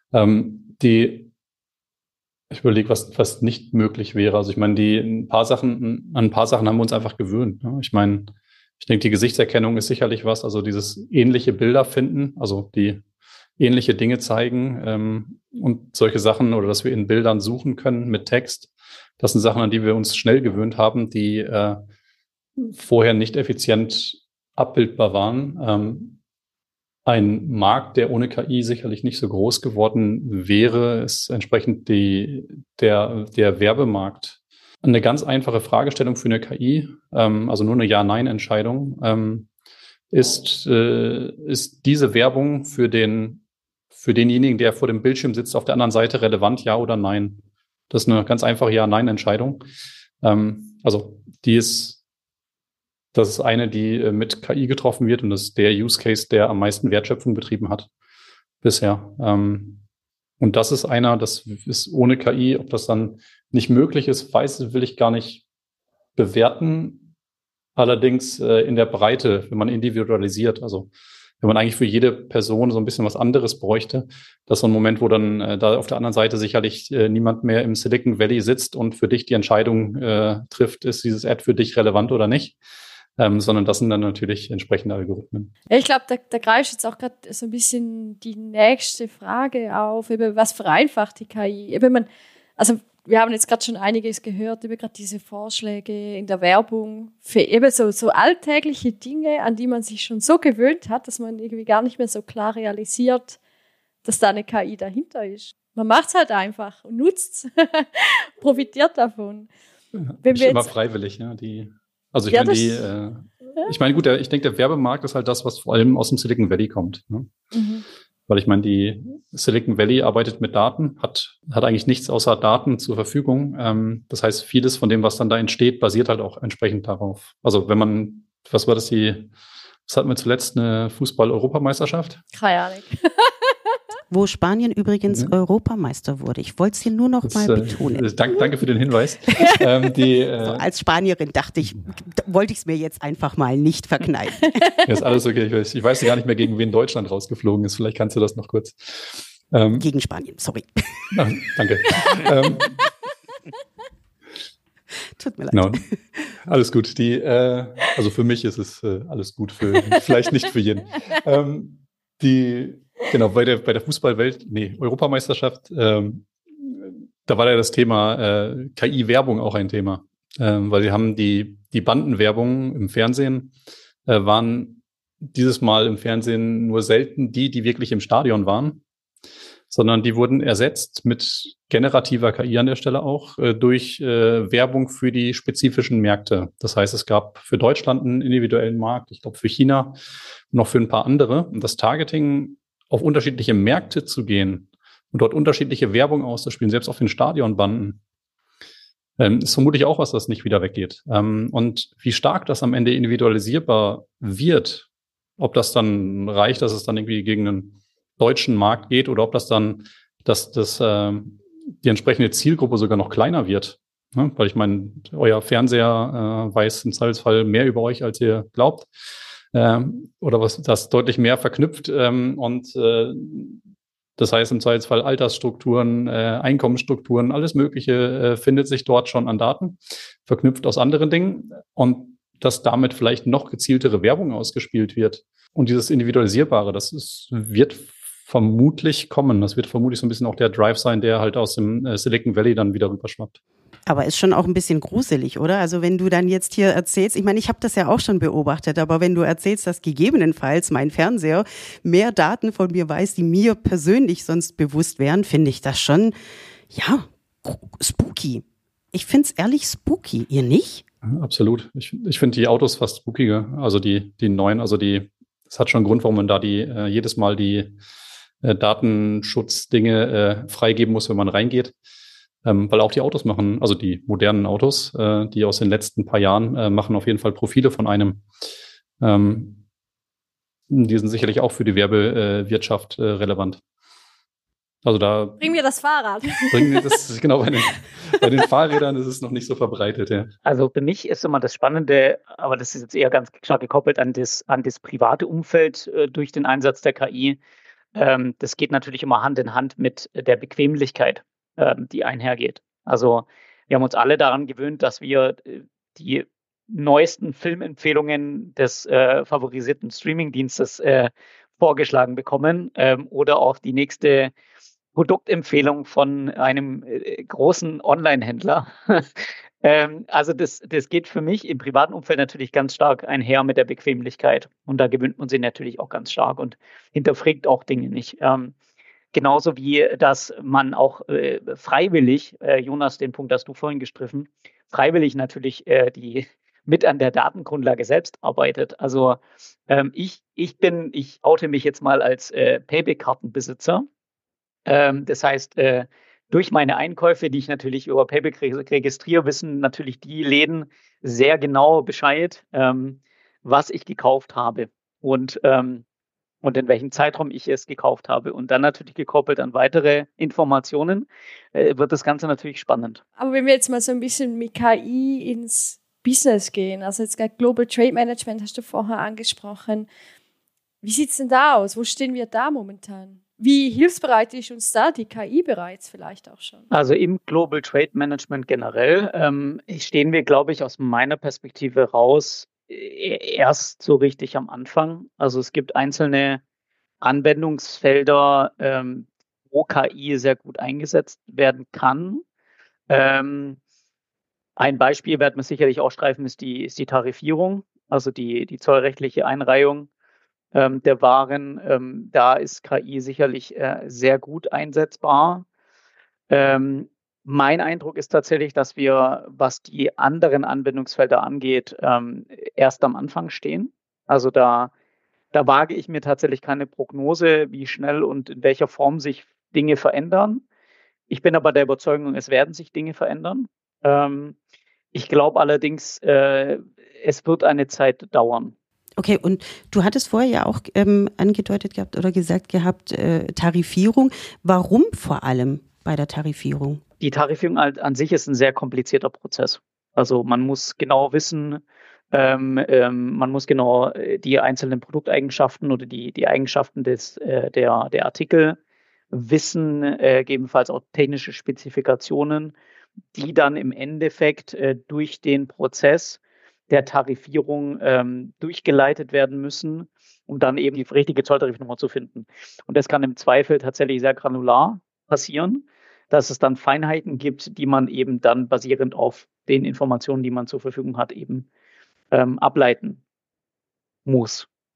Ich überlege, was nicht möglich wäre. Also ich meine, an ein paar Sachen haben wir uns einfach gewöhnt. Ne? Ich meine, ich denke, die Gesichtserkennung ist sicherlich was, also dieses ähnliche Bilder finden, also die ähnliche Dinge zeigen und solche Sachen oder dass wir in Bildern suchen können mit Text. Das sind Sachen, an die wir uns schnell gewöhnt haben, die vorher nicht effizient abbildbar waren. Ein Markt, der ohne KI sicherlich nicht so groß geworden wäre, ist entsprechend der Werbemarkt. Eine ganz einfache Fragestellung für eine KI, also nur eine Ja-Nein-Entscheidung, ist diese Werbung für denjenigen, der vor dem Bildschirm sitzt, auf der anderen Seite relevant, ja oder nein? Das ist eine ganz einfache Ja-Nein-Entscheidung. Das ist eine, die mit KI getroffen wird und das ist der Use Case, der am meisten Wertschöpfung betrieben hat bisher. Und das ist das ist ohne KI, ob das dann nicht möglich ist, will ich gar nicht bewerten. Allerdings in der Breite, wenn man individualisiert, also wenn man eigentlich für jede Person so ein bisschen was anderes bräuchte, das ist so ein Moment, wo dann da auf der anderen Seite sicherlich niemand mehr im Silicon Valley sitzt und für dich die Entscheidung trifft, ist dieses Ad für dich relevant oder nicht. Sondern das sind dann natürlich entsprechende Algorithmen. Ja, ich glaube, da greifst jetzt auch gerade so ein bisschen die nächste Frage auf, eben, was vereinfacht die KI? Wir haben jetzt gerade schon einiges gehört über gerade diese Vorschläge in der Werbung für eben so alltägliche Dinge, an die man sich schon so gewöhnt hat, dass man irgendwie gar nicht mehr so klar realisiert, dass da eine KI dahinter ist. Man macht es halt einfach und nutzt es, profitiert davon. Wenn wir immer freiwillig, ja, ich denke, der Werbemarkt ist halt das, was vor allem aus dem Silicon Valley kommt. Ne? Mhm. Weil ich meine, die Silicon Valley arbeitet mit Daten, hat eigentlich nichts außer Daten zur Verfügung. Das heißt, vieles von dem, was dann da entsteht, basiert halt auch entsprechend darauf. Also was hatten wir zuletzt, eine Fußball-Europameisterschaft? Keine Ahnung. Wo Spanien übrigens Europameister wurde. Ich wollte es hier nur noch mal betonen. Danke für den Hinweis. Als Spanierin wollte ich es mir jetzt einfach mal nicht verkneifen. Ja, ist alles okay. Ich weiß gar nicht mehr, gegen wen Deutschland rausgeflogen ist. Vielleicht kannst du das noch kurz. Gegen Spanien, sorry. Danke. Tut mir leid. No, alles gut. Also für mich ist es alles gut, vielleicht nicht für jeden. Bei der Europameisterschaft, da war ja das Thema KI-Werbung auch ein Thema, weil sie haben die Bandenwerbung im Fernsehen waren dieses Mal im Fernsehen nur selten die wirklich im Stadion waren, sondern die wurden ersetzt mit generativer KI an der Stelle auch durch Werbung für die spezifischen Märkte. Das heißt, es gab für Deutschland einen individuellen Markt, ich glaube für China noch für ein paar andere. Und das Targeting auf unterschiedliche Märkte zu gehen und dort unterschiedliche Werbung auszuspielen, selbst auf den Stadionbanden, ist vermutlich auch was, das nicht wieder weggeht. Und wie stark das am Ende individualisierbar wird, ob das dann reicht, dass es dann irgendwie gegen einen deutschen Markt geht oder ob das dann, dass die entsprechende Zielgruppe sogar noch kleiner wird. Ne? Weil ich meine, euer Fernseher weiß im Zweifelsfall mehr über euch, als ihr glaubt. Oder was das deutlich mehr verknüpft. Das heißt im Zweifelsfall Altersstrukturen, Einkommensstrukturen, alles Mögliche findet sich dort schon an Daten, verknüpft aus anderen Dingen und dass damit vielleicht noch gezieltere Werbung ausgespielt wird. Und dieses Individualisierbare, wird vermutlich kommen. Das wird vermutlich so ein bisschen auch der Drive sein, der halt aus dem Silicon Valley dann wieder rüberschwappt. Aber ist schon auch ein bisschen gruselig, oder? Also wenn du dann jetzt hier erzählst, ich meine, ich habe das ja auch schon beobachtet, aber wenn du erzählst, dass gegebenenfalls mein Fernseher mehr Daten von mir weiß, die mir persönlich sonst bewusst wären, finde ich das schon, ja, spooky. Ich finde es ehrlich spooky. Ihr nicht? Absolut. Ich finde die Autos fast spookiger. Also die neuen, es hat schon einen Grund, warum man da jedes Mal die Datenschutzdinge freigeben muss, wenn man reingeht. Weil auch die Autos machen, also die modernen Autos, die aus den letzten paar Jahren machen auf jeden Fall Profile von einem. Die sind sicherlich auch für die Werbewirtschaft relevant. Also da Bring mir das Fahrrad. Genau, bei den Fahrrädern ist es noch nicht so verbreitet, ja. Also für mich ist immer das Spannende, aber das ist jetzt eher ganz stark gekoppelt an das private Umfeld durch den Einsatz der KI. Das geht natürlich immer Hand in Hand mit der Bequemlichkeit, die einhergeht. Also wir haben uns alle daran gewöhnt, dass wir die neuesten Filmempfehlungen des favorisierten Streamingdienstes vorgeschlagen bekommen oder auch die nächste Produktempfehlung von einem großen Online-Händler. Also das geht für mich im privaten Umfeld natürlich ganz stark einher mit der Bequemlichkeit. Und da gewöhnt man sich natürlich auch ganz stark und hinterfragt auch Dinge nicht. Genauso wie, dass man auch freiwillig, Jonas, den Punkt hast du vorhin gestriffen, freiwillig natürlich die mit an der Datengrundlage selbst arbeitet. Also ich oute mich jetzt mal als Payback-Kartenbesitzer. Das heißt, durch meine Einkäufe, die ich natürlich über Payback registriere, wissen natürlich die Läden sehr genau Bescheid, was ich gekauft habe und in welchem Zeitraum ich es gekauft habe. Und dann natürlich gekoppelt an weitere Informationen, wird das Ganze natürlich spannend. Aber wenn wir jetzt mal so ein bisschen mit KI ins Business gehen, also jetzt gerade Global Trade Management hast du vorher angesprochen. Wie sieht es denn da aus? Wo stehen wir da momentan? Wie hilfsbereit ist uns da die KI bereits vielleicht auch schon? Also im Global Trade Management generell stehen wir, glaube ich, aus meiner Perspektive raus erst so richtig am Anfang. Also es gibt einzelne Anwendungsfelder, wo KI sehr gut eingesetzt werden kann. Ein Beispiel werden wir sicherlich auch streifen, ist die Tarifierung, also die zollrechtliche Einreihung der Waren. Da ist KI sicherlich sehr gut einsetzbar. Mein Eindruck ist tatsächlich, dass wir, was die anderen Anwendungsfelder angeht, erst am Anfang stehen. Also da wage ich mir tatsächlich keine Prognose, wie schnell und in welcher Form sich Dinge verändern. Ich bin aber der Überzeugung, es werden sich Dinge verändern. Ich glaube allerdings, es wird eine Zeit dauern. Okay, und du hattest vorher ja auch angedeutet gehabt oder gesagt gehabt, Tarifierung. Warum vor allem bei der Tarifierung? Die Tarifierung an sich ist ein sehr komplizierter Prozess. Also man muss genau wissen, man muss genau die einzelnen Produkteigenschaften oder die Eigenschaften der Artikel wissen, gegebenenfalls auch technische Spezifikationen, die dann im Endeffekt durch den Prozess der Tarifierung durchgeleitet werden müssen, um dann eben die richtige Zolltarifnummer zu finden. Und das kann im Zweifel tatsächlich sehr granular passieren, dass es dann Feinheiten gibt, die man eben dann basierend auf den Informationen, die man zur Verfügung hat, eben ableiten muss.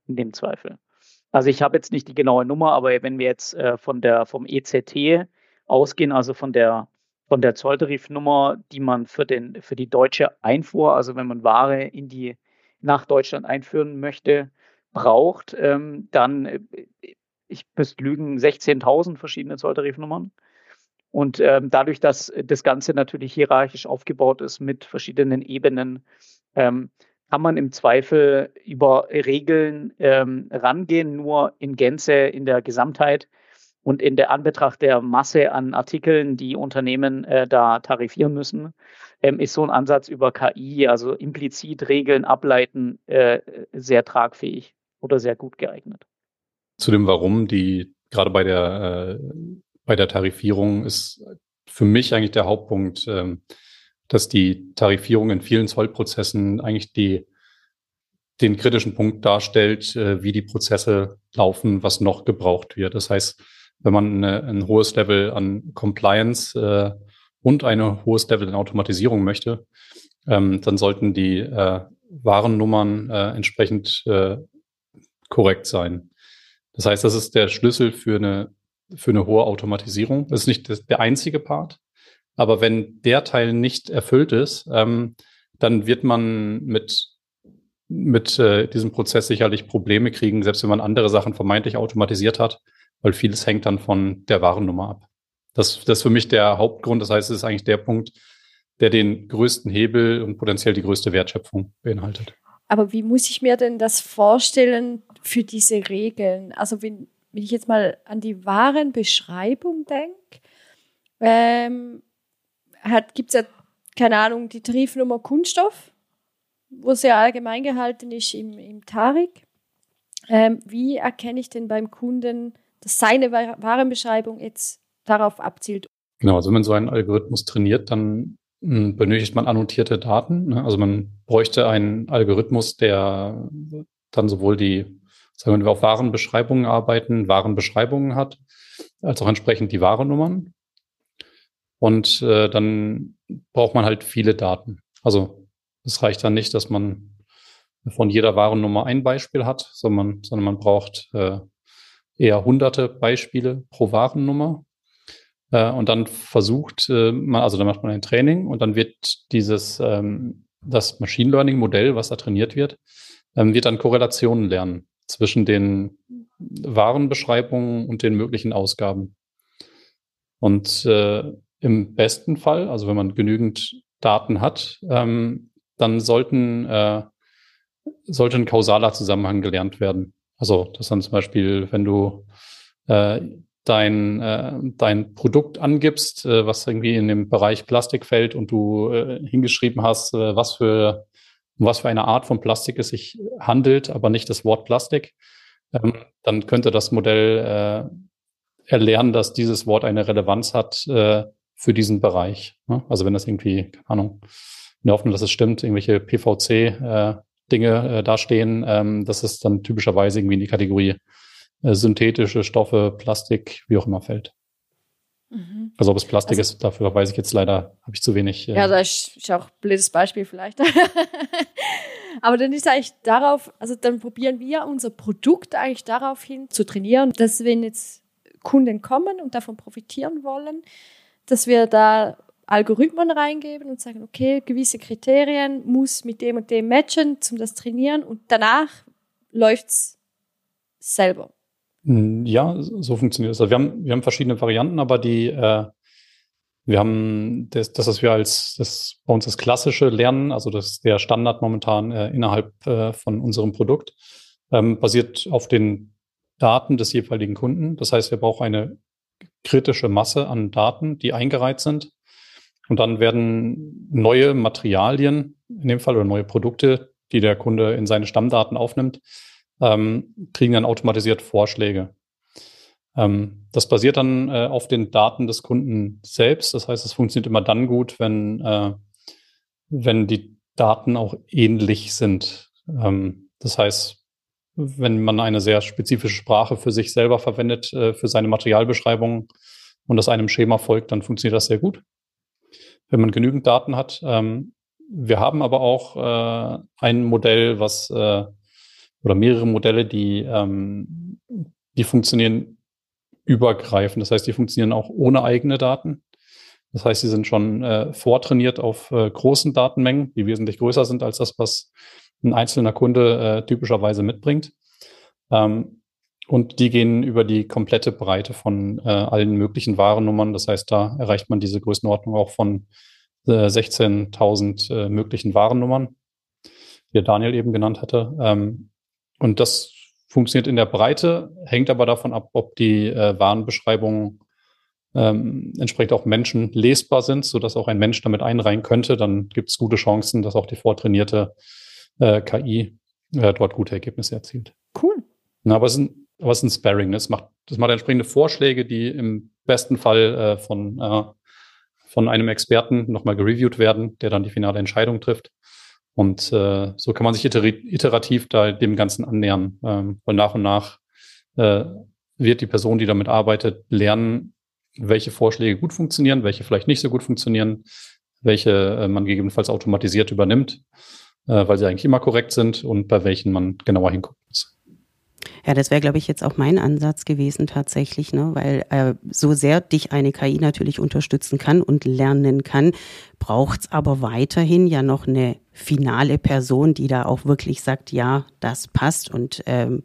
in dem Zweifel. Also ich habe jetzt nicht die genaue Nummer, aber wenn wir jetzt vom ECT ausgehen, also von der Zolltarifnummer, die man für die deutsche Einfuhr, also wenn man Ware nach Deutschland einführen möchte, braucht, dann, ich müsste lügen, 16.000 verschiedene Zolltarifnummern. Und dadurch, dass das Ganze natürlich hierarchisch aufgebaut ist mit verschiedenen Ebenen, kann man im Zweifel über Regeln rangehen, nur in Gänze, in der Gesamtheit und in der Anbetracht der Masse an Artikeln, die Unternehmen da tarifieren müssen, ist so ein Ansatz über KI, also implizit Regeln ableiten, sehr tragfähig oder sehr gut geeignet. Zu dem Warum, gerade bei der Tarifierung ist für mich eigentlich der Hauptpunkt, dass die Tarifierung in vielen Zollprozessen eigentlich den kritischen Punkt darstellt, wie die Prozesse laufen, was noch gebraucht wird. Das heißt, wenn man ein hohes Level an Compliance und ein hohes Level an Automatisierung möchte, dann sollten die Warennummern entsprechend korrekt sein. Das heißt, das ist der Schlüssel für eine hohe Automatisierung. Das ist nicht der einzige Part, aber wenn der Teil nicht erfüllt ist, dann wird man mit diesem Prozess sicherlich Probleme kriegen, selbst wenn man andere Sachen vermeintlich automatisiert hat, weil vieles hängt dann von der Warennummer ab. Das ist für mich der Hauptgrund. Das heißt, es ist eigentlich der Punkt, der den größten Hebel und potenziell die größte Wertschöpfung beinhaltet. Aber wie muss ich mir denn das vorstellen für diese Regeln? Also wenn ich jetzt mal an die Warenbeschreibung denke, gibt es ja, keine Ahnung, die Tarifnummer Kunststoff, wo sehr allgemein gehalten ist im Tarik. Wie erkenne ich denn beim Kunden, dass seine Warenbeschreibung jetzt darauf abzielt? Genau, also wenn man so einen Algorithmus trainiert, dann benötigt man annotierte Daten. Ne? Also man bräuchte einen Algorithmus, der dann sowohl wenn wir auf Warenbeschreibungen arbeiten, Warenbeschreibungen hat, als auch entsprechend die Warennummern. Und dann braucht man halt viele Daten. Also es reicht dann nicht, dass man von jeder Warennummer ein Beispiel hat, sondern man braucht eher hunderte Beispiele pro Warennummer. Und dann dann macht man ein Training und dann wird das Machine Learning Modell, was da trainiert wird, wird dann Korrelationen lernen zwischen den Warenbeschreibungen und den möglichen Ausgaben. Und im besten Fall, also wenn man genügend Daten hat, dann sollte ein kausaler Zusammenhang gelernt werden. Also das dann zum Beispiel, wenn du dein Produkt angibst, was irgendwie in dem Bereich Plastik fällt und du hingeschrieben hast, um was für eine Art von Plastik es sich handelt, aber nicht das Wort Plastik, dann könnte das Modell erlernen, dass dieses Wort eine Relevanz hat für diesen Bereich. Ne? Also wenn das irgendwie, keine Ahnung, in der Hoffnung, dass es stimmt, irgendwelche PVC-Dinge da stehen, dass es dann typischerweise irgendwie in die Kategorie synthetische Stoffe, Plastik, wie auch immer fällt. Mhm. Also ob es Plastik ist, dafür weiß ich jetzt leider, habe ich zu wenig. Ja, das ist auch ein blödes Beispiel vielleicht. Aber dann ist eigentlich dann probieren wir unser Produkt eigentlich darauf hin zu trainieren, dass wenn jetzt Kunden kommen und davon profitieren wollen, dass wir da Algorithmen reingeben und sagen, okay, gewisse Kriterien muss mit dem und dem matchen, zum das trainieren und danach läuft's selber. Ja, so funktioniert es. Also wir haben verschiedene Varianten, aber wir haben was wir bei uns das klassische Lernen, also das ist der Standard momentan innerhalb von unserem Produkt, basiert auf den Daten des jeweiligen Kunden. Das heißt, wir brauchen eine kritische Masse an Daten, die eingereiht sind. Und dann werden neue Materialien, in dem Fall, oder neue Produkte, die der Kunde in seine Stammdaten aufnimmt, kriegen dann automatisiert Vorschläge. Das basiert dann auf den Daten des Kunden selbst. Das heißt, es funktioniert immer dann gut, wenn die Daten auch ähnlich sind. Das heißt, wenn man eine sehr spezifische Sprache für sich selber verwendet, für seine Materialbeschreibung und das einem Schema folgt, dann funktioniert das sehr gut. Wenn man genügend Daten hat. Wir haben aber auch ein Modell, was oder mehrere Modelle, die funktionieren übergreifend. Das heißt, die funktionieren auch ohne eigene Daten. Das heißt, sie sind schon vortrainiert auf großen Datenmengen, die wesentlich größer sind als das, was ein einzelner Kunde typischerweise mitbringt. Und die gehen über die komplette Breite von allen möglichen Warennummern. Das heißt, da erreicht man diese Größenordnung auch von 16.000 möglichen Warennummern, die Daniel eben genannt hatte. Und das funktioniert in der Breite, hängt aber davon ab, ob die Warenbeschreibungen entsprechend auch Menschen lesbar sind, sodass auch ein Mensch damit einreihen könnte. Dann gibt es gute Chancen, dass auch die vortrainierte KI dort gute Ergebnisse erzielt. Cool. Na, aber es ist ein Sparring. Das macht entsprechende Vorschläge, die im besten Fall von einem Experten nochmal gereviewt werden, der dann die finale Entscheidung trifft. Und so kann man sich iterativ da dem Ganzen annähern. Weil nach und nach wird die Person, die damit arbeitet, lernen, welche Vorschläge gut funktionieren, welche vielleicht nicht so gut funktionieren, welche man gegebenenfalls automatisiert übernimmt, weil sie eigentlich immer korrekt sind und bei welchen man genauer hingucken muss. Ja, das wäre, glaube ich, jetzt auch mein Ansatz gewesen tatsächlich, ne? Weil so sehr dich eine KI natürlich unterstützen kann und lernen kann, braucht's aber weiterhin ja noch eine finale Person, die da auch wirklich sagt, ja, das passt und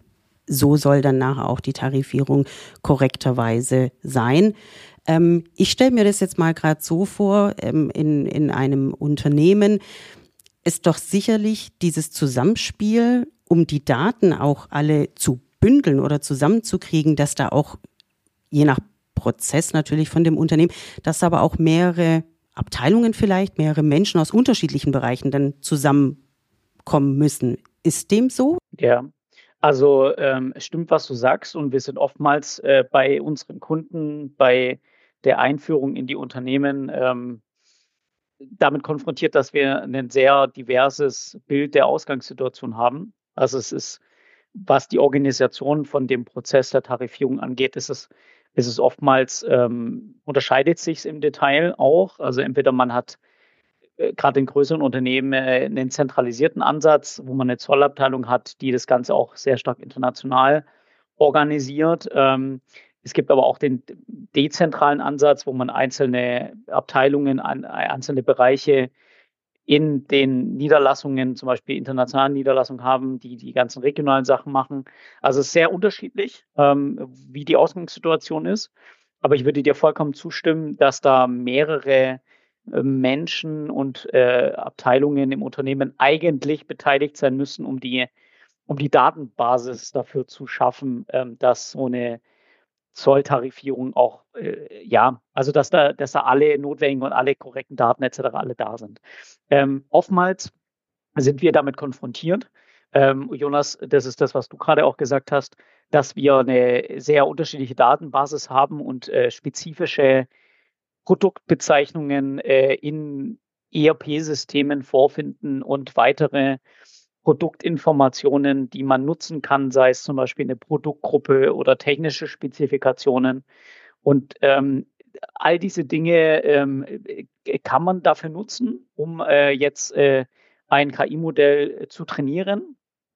so soll dann nachher auch die Tarifierung korrekterweise sein. Ich stelle mir das jetzt mal gerade so vor, in einem Unternehmen ist doch sicherlich dieses Zusammenspiel, um die Daten auch alle zu bündeln oder zusammenzukriegen, dass da auch, je nach Prozess natürlich von dem Unternehmen, dass aber auch mehrere Abteilungen vielleicht, mehrere Menschen aus unterschiedlichen Bereichen dann zusammenkommen müssen. Ist dem so? Ja, also es stimmt, was du sagst, und wir sind oftmals bei unseren Kunden bei der Einführung in die Unternehmen damit konfrontiert, dass wir ein sehr diverses Bild der Ausgangssituation haben. Also es ist, was die Organisation von dem Prozess der Tarifierung angeht, ist es oftmals, unterscheidet sich im Detail auch. Also entweder man hat gerade in größeren Unternehmen einen zentralisierten Ansatz, wo man eine Zollabteilung hat, die das Ganze auch sehr stark international organisiert. Es gibt aber auch den dezentralen Ansatz, wo man einzelne Abteilungen, einzelne Bereiche in den Niederlassungen, zum Beispiel internationalen Niederlassungen haben, die die ganzen regionalen Sachen machen. Also es ist sehr unterschiedlich, wie die Ausgangssituation ist. Aber ich würde dir vollkommen zustimmen, dass da mehrere Menschen und Abteilungen im Unternehmen eigentlich beteiligt sein müssen, um die Datenbasis dafür zu schaffen, dass so eine Zolltarifierung auch, also dass da alle notwendigen und alle korrekten Daten etc. alle da sind. Oftmals sind wir damit konfrontiert, Jonas, das ist das, was du gerade auch gesagt hast, dass wir eine sehr unterschiedliche Datenbasis haben und spezifische Produktbezeichnungen in ERP-Systemen vorfinden und weitere Produktinformationen, die man nutzen kann, sei es zum Beispiel eine Produktgruppe oder technische Spezifikationen. Und all diese Dinge kann man dafür nutzen, um jetzt ein KI-Modell zu trainieren.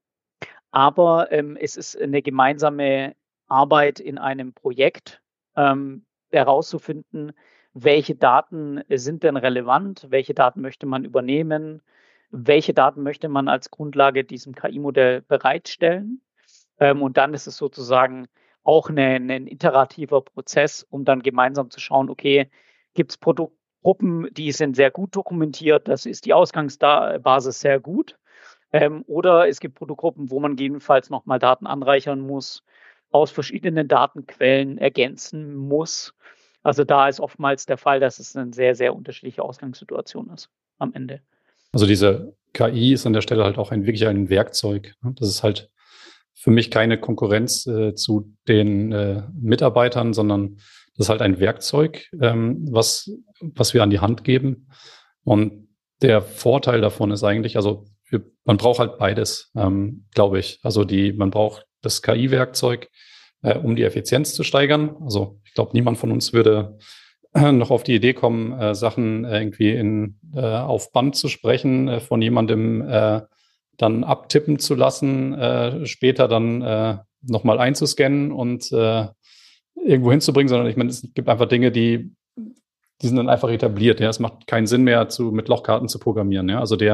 Aber es ist eine gemeinsame Arbeit in einem Projekt, herauszufinden, welche Daten sind denn relevant, welche Daten möchte man übernehmen, welche Daten möchte man als Grundlage diesem KI-Modell bereitstellen. Und dann ist es sozusagen auch ein iterativer Prozess, um dann gemeinsam zu schauen, okay, gibt es Produktgruppen, die sind sehr gut dokumentiert, das ist die Ausgangsbasis sehr gut. Oder es gibt Produktgruppen, wo man gegebenenfalls nochmal Daten anreichern muss, aus verschiedenen Datenquellen ergänzen muss. Also da ist oftmals der Fall, dass es eine sehr, sehr unterschiedliche Ausgangssituation ist am Ende. Also diese KI ist an der Stelle halt auch wirklich ein Werkzeug. Das ist halt für mich keine Konkurrenz zu den Mitarbeitern, sondern das ist halt ein Werkzeug, was wir an die Hand geben. Und der Vorteil davon ist eigentlich, also man braucht halt beides, glaube ich. Also man braucht das KI-Werkzeug, um die Effizienz zu steigern. Also ich glaube, niemand von uns würde noch auf die Idee kommen, Sachen irgendwie auf Band zu sprechen von jemandem, dann abtippen zu lassen, später dann nochmal einzuscannen und irgendwo hinzubringen, sondern ich meine, es gibt einfach Dinge, die sind dann einfach etabliert. Ja, es macht keinen Sinn mehr, mit Lochkarten zu programmieren. Ja, also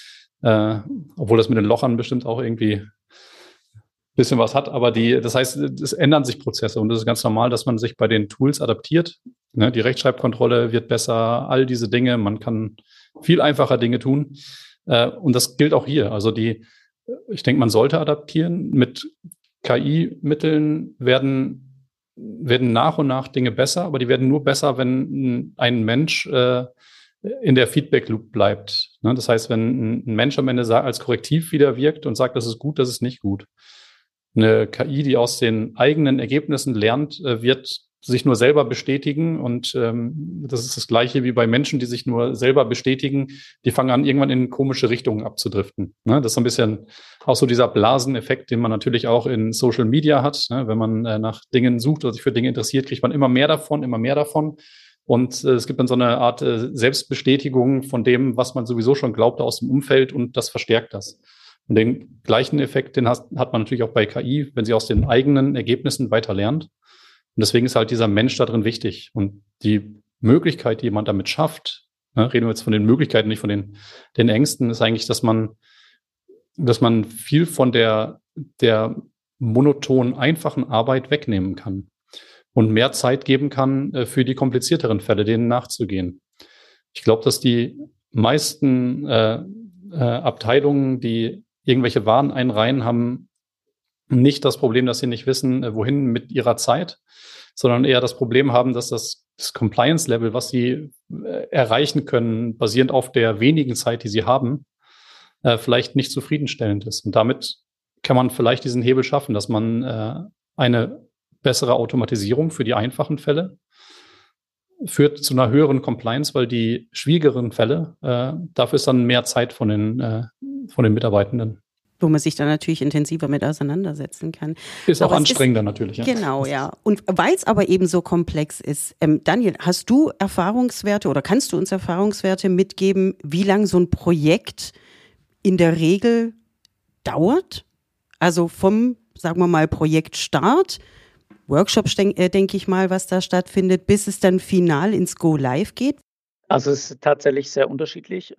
obwohl das mit den Lochern bestimmt auch irgendwie ein bisschen was hat, aber das heißt, es ändern sich Prozesse und es ist ganz normal, dass man sich bei den Tools adaptiert. Ne, die Rechtschreibkontrolle wird besser, all diese Dinge, man kann viel einfacher Dinge tun. Und das gilt auch hier. Also ich denke, man sollte adaptieren. Mit KI-Mitteln werden nach und nach Dinge besser, aber die werden nur besser, wenn ein Mensch in der Feedback-Loop bleibt. Ne? Das heißt, wenn ein Mensch am Ende als Korrektiv wieder wirkt und sagt, das ist gut, das ist nicht gut. Eine KI, die aus den eigenen Ergebnissen lernt, wird sich nur selber bestätigen und das ist das Gleiche wie bei Menschen, die sich nur selber bestätigen, die fangen an, irgendwann in komische Richtungen abzudriften. Ne? Das ist so ein bisschen auch so dieser Blaseneffekt, den man natürlich auch in Social Media hat. Ne? Wenn man nach Dingen sucht oder sich für Dinge interessiert, kriegt man immer mehr davon. Und es gibt dann so eine Art Selbstbestätigung von dem, was man sowieso schon glaubte aus dem Umfeld und das verstärkt das. Und den gleichen Effekt, den hat man natürlich auch bei KI, wenn sie aus den eigenen Ergebnissen weiter lernt. Und deswegen ist halt dieser Mensch da drin wichtig. Und die Möglichkeit, die man damit schafft, ne, reden wir jetzt von den Möglichkeiten, nicht von den Ängsten, ist eigentlich, dass man viel von der monoton einfachen Arbeit wegnehmen kann und mehr Zeit geben kann, für die komplizierteren Fälle, denen nachzugehen. Ich glaube, dass die meisten Abteilungen, die irgendwelche Waren einreihen, haben nicht das Problem, dass sie nicht wissen, wohin mit ihrer Zeit, sondern eher das Problem haben, dass das Compliance-Level, was sie erreichen können, basierend auf der wenigen Zeit, die sie haben, vielleicht nicht zufriedenstellend ist. Und damit kann man vielleicht diesen Hebel schaffen, dass man eine bessere Automatisierung für die einfachen Fälle führt zu einer höheren Compliance, weil die schwierigeren Fälle, dafür ist dann mehr Zeit von den Mitarbeitenden. Wo man sich dann natürlich intensiver mit auseinandersetzen kann. Ist auch anstrengender natürlich. Ja. Genau, ja. Und weil es aber eben so komplex ist, Daniel, hast du Erfahrungswerte oder kannst du uns Erfahrungswerte mitgeben, wie lang so ein Projekt in der Regel dauert? Also vom, sagen wir mal, Projektstart, Workshops, denke ich mal, was da stattfindet, bis es dann final ins Go Live geht? Also es ist tatsächlich sehr unterschiedlich.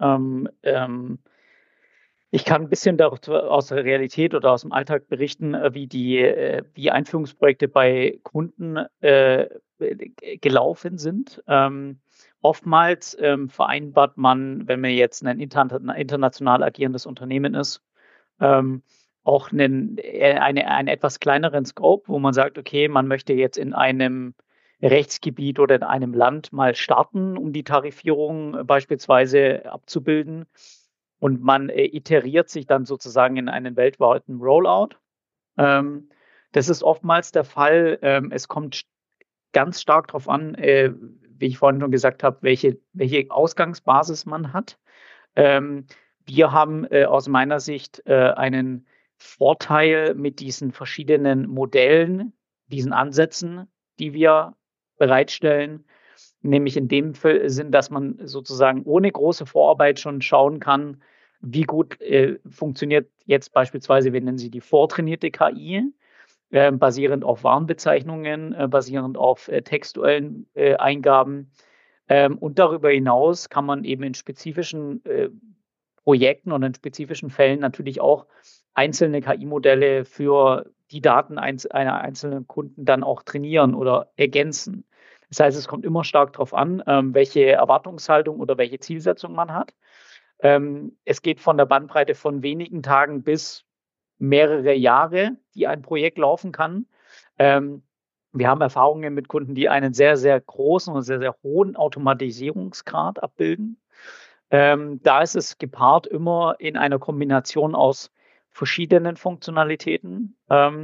Ich kann ein bisschen aus der Realität oder aus dem Alltag berichten, wie Einführungsprojekte bei Kunden gelaufen sind. Oftmals vereinbart man, wenn man jetzt ein international agierendes Unternehmen ist, auch einen etwas kleineren Scope, wo man sagt, okay, man möchte jetzt in einem Rechtsgebiet oder in einem Land mal starten, um die Tarifierung beispielsweise abzubilden. Und man iteriert sich dann sozusagen in einen weltweiten Rollout. Das ist oftmals der Fall. Es kommt ganz stark darauf an, wie ich vorhin schon gesagt habe, welche Ausgangsbasis man hat. Wir haben aus meiner Sicht einen Vorteil mit diesen verschiedenen Modellen, diesen Ansätzen, die wir bereitstellen, nämlich in dem Sinn, dass man sozusagen ohne große Vorarbeit schon schauen kann, wie gut funktioniert jetzt beispielsweise, wir nennen sie die vortrainierte KI, basierend auf Warenbezeichnungen, basierend auf textuellen Eingaben. Und darüber hinaus kann man eben in spezifischen Projekten und in spezifischen Fällen natürlich auch einzelne KI-Modelle für die Daten einer einzelnen Kunden dann auch trainieren oder ergänzen. Das heißt, es kommt immer stark darauf an, welche Erwartungshaltung oder welche Zielsetzung man hat. Es geht von der Bandbreite von wenigen Tagen bis mehrere Jahre, die ein Projekt laufen kann. Wir haben Erfahrungen mit Kunden, die einen sehr, sehr großen und sehr, sehr hohen Automatisierungsgrad abbilden. Da ist es gepaart immer in einer Kombination aus verschiedenen Funktionalitäten,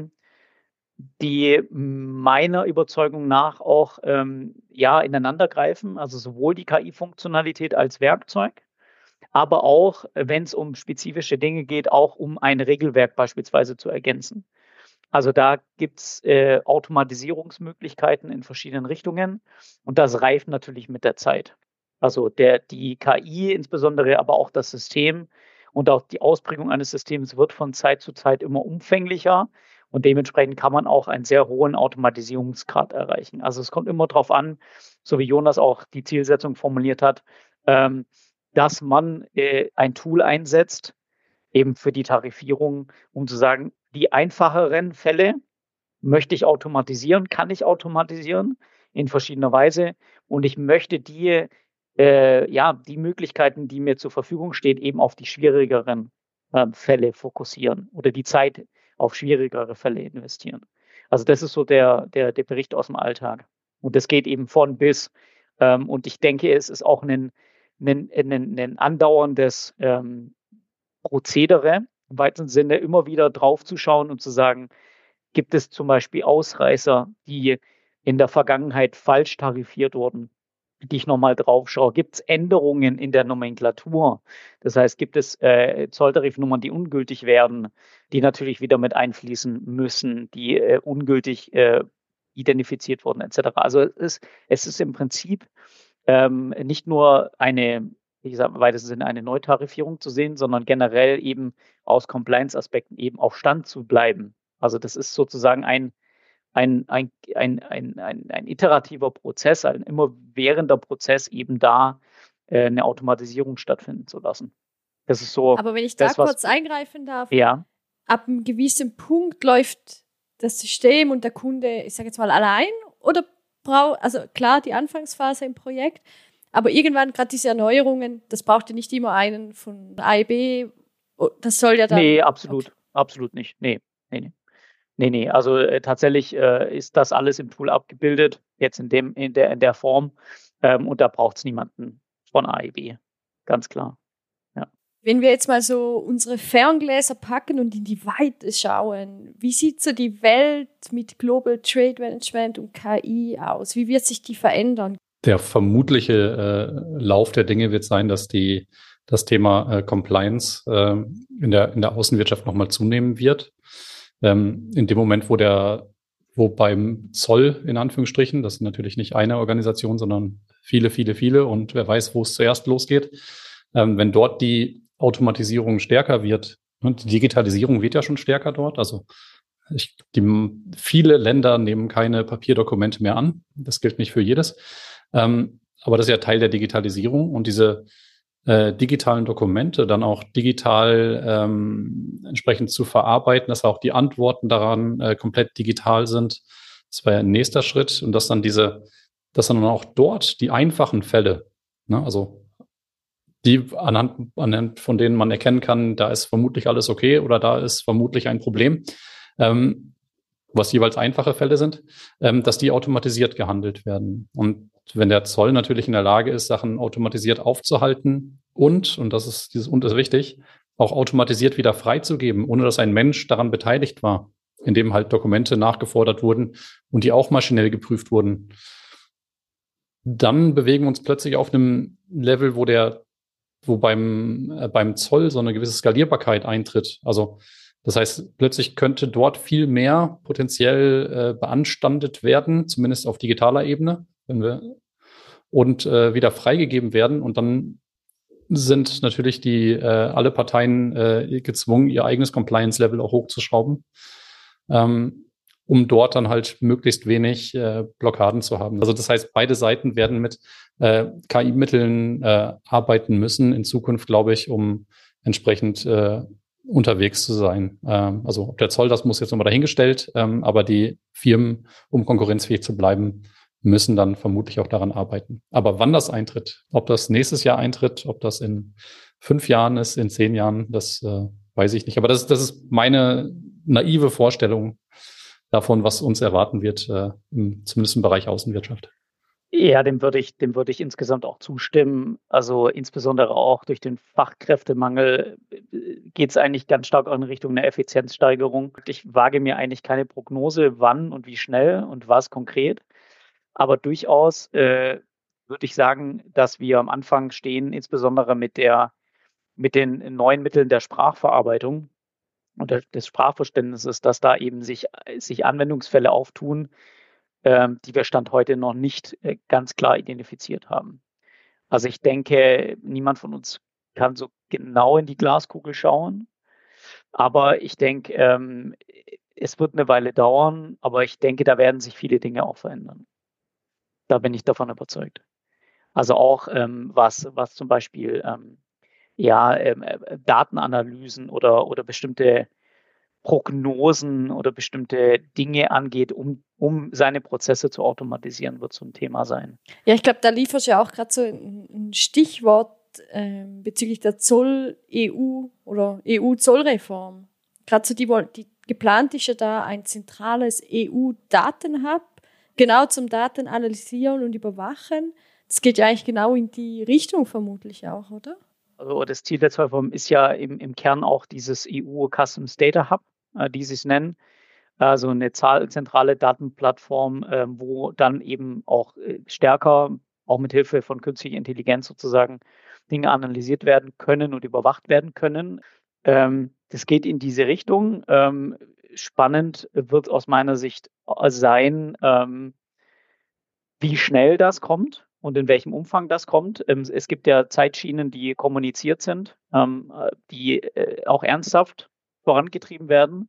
die meiner Überzeugung nach auch ineinandergreifen, also sowohl die KI-Funktionalität als Werkzeug, aber auch, wenn es um spezifische Dinge geht, auch um ein Regelwerk beispielsweise zu ergänzen. Also da gibt es Automatisierungsmöglichkeiten in verschiedenen Richtungen und das reift natürlich mit der Zeit. Also die KI insbesondere, aber auch das System Und auch die Ausprägung eines Systems wird von Zeit zu Zeit immer umfänglicher. Und dementsprechend kann man auch einen sehr hohen Automatisierungsgrad erreichen. Also es kommt immer darauf an, so wie Jonas auch die Zielsetzung formuliert hat, dass man ein Tool einsetzt, eben für die Tarifierung, um zu sagen, die einfacheren Fälle möchte ich automatisieren, kann ich automatisieren in verschiedener Weise. Und ich möchte die Möglichkeiten, die mir zur Verfügung steht, eben auf die schwierigeren Fälle fokussieren oder die Zeit auf schwierigere Fälle investieren. Also das ist so der Bericht aus dem Alltag. Und das geht eben von bis. Und ich denke, es ist auch ein andauerndes Prozedere, im weitesten Sinne immer wieder draufzuschauen und zu sagen, gibt es zum Beispiel Ausreißer, die in der Vergangenheit falsch tarifiert wurden, die ich nochmal drauf schaue. Gibt es Änderungen in der Nomenklatur? Das heißt, gibt es Zolltarifnummern, die ungültig werden, die natürlich wieder mit einfließen müssen, die ungültig identifiziert wurden, etc. Also es ist im Prinzip nicht nur eine, wie gesagt, im weitesten Sinne eine Neutarifierung zu sehen, sondern generell eben aus Compliance-Aspekten eben auf Stand zu bleiben. Also das ist sozusagen ein iterativer Prozess, ein immerwährender Prozess, eben da eine Automatisierung stattfinden zu lassen. Das ist so. Aber wenn ich da kurz eingreifen darf, ja. Ab einem gewissen Punkt läuft das System und der Kunde, ich sage jetzt mal, allein oder also klar, die Anfangsphase im Projekt, aber irgendwann gerade diese Erneuerungen, das braucht ja nicht immer einen von AIB, das soll ja dann... Nee, absolut nicht. Nee. Also tatsächlich ist das alles im Tool abgebildet, jetzt in der Form, und da braucht es niemanden von AIB, ganz klar. Ja. Wenn wir jetzt mal so unsere Ferngläser packen und in die Weite schauen, wie sieht so die Welt mit Global Trade Management und KI aus? Wie wird sich die verändern? Der vermutliche Lauf der Dinge wird sein, dass das Thema Compliance in der Außenwirtschaft nochmal zunehmen wird. In dem Moment, wo beim Zoll, in Anführungsstrichen, das ist natürlich nicht eine Organisation, sondern viele und wer weiß, wo es zuerst losgeht, wenn dort die Automatisierung stärker wird, und die Digitalisierung wird ja schon stärker dort, also viele Länder nehmen keine Papierdokumente mehr an, das gilt nicht für jedes, aber das ist ja Teil der Digitalisierung und diese digitalen Dokumente dann auch digital entsprechend zu verarbeiten, dass auch die Antworten daran komplett digital sind. Das war ja ein nächster Schritt und dass dann auch dort die einfachen Fälle, ne, also die anhand von denen man erkennen kann, da ist vermutlich alles okay oder da ist vermutlich ein Problem, was jeweils einfache Fälle sind, dass die automatisiert gehandelt werden. Und wenn der Zoll natürlich in der Lage ist, Sachen automatisiert aufzuhalten und das ist wichtig, auch automatisiert wieder freizugeben, ohne dass ein Mensch daran beteiligt war, indem halt Dokumente nachgefordert wurden und die auch maschinell geprüft wurden, dann bewegen wir uns plötzlich auf einem Level, wo beim Zoll so eine gewisse Skalierbarkeit eintritt. Also das heißt, plötzlich könnte dort viel mehr potenziell beanstandet werden, zumindest auf digitaler Ebene, und wieder freigegeben werden. Und dann sind natürlich alle Parteien gezwungen, ihr eigenes Compliance-Level auch hochzuschrauben, um dort dann halt möglichst wenig Blockaden zu haben. Also das heißt, beide Seiten werden mit KI-Mitteln arbeiten müssen in Zukunft, glaube ich, um entsprechend unterwegs zu sein. Also ob der Zoll, das muss jetzt nochmal dahingestellt, aber die Firmen, um konkurrenzfähig zu bleiben, müssen dann vermutlich auch daran arbeiten. Aber wann das eintritt, ob das nächstes Jahr eintritt, ob das in 5 Jahren ist, in 10 Jahren, das weiß ich nicht. Aber das ist meine naive Vorstellung davon, was uns erwarten wird, zumindest im Bereich Außenwirtschaft. Ja, dem würde ich insgesamt auch zustimmen. Also insbesondere auch durch den Fachkräftemangel geht es eigentlich ganz stark in Richtung einer Effizienzsteigerung. Ich wage mir eigentlich keine Prognose, wann und wie schnell und was konkret. Aber durchaus würde ich sagen, dass wir am Anfang stehen, insbesondere mit den neuen Mitteln der Sprachverarbeitung und des Sprachverständnisses, dass da eben sich Anwendungsfälle auftun, die wir Stand heute noch nicht ganz klar identifiziert haben. Also ich denke, niemand von uns kann so genau in die Glaskugel schauen. Aber ich denke, es wird eine Weile dauern, aber ich denke, da werden sich viele Dinge auch verändern. Da bin ich davon überzeugt. Also auch was zum Beispiel Datenanalysen oder bestimmte Prognosen oder bestimmte Dinge angeht, um seine Prozesse zu automatisieren, wird so ein Thema sein. Ja, ich glaube, da lieferst du ja auch gerade so ein Stichwort bezüglich der Zoll-EU oder EU-Zollreform. Gerade so die geplant ist ja da ein zentrales EU-Datenhub, genau zum Daten analysieren und überwachen. Das geht ja eigentlich genau in die Richtung vermutlich auch, oder? Also das Ziel der Zollreform ist ja im Kern auch dieses EU Customs Data Hub, die sie es nennen. Also eine zentrale Datenplattform, wo dann eben auch stärker, auch mit Hilfe von künstlicher Intelligenz sozusagen, Dinge analysiert werden können und überwacht werden können. Das geht in diese Richtung. Spannend wird aus meiner Sicht sein, wie schnell das kommt und in welchem Umfang das kommt. Es gibt ja Zeitschienen, die kommuniziert sind, die auch ernsthaft vorangetrieben werden.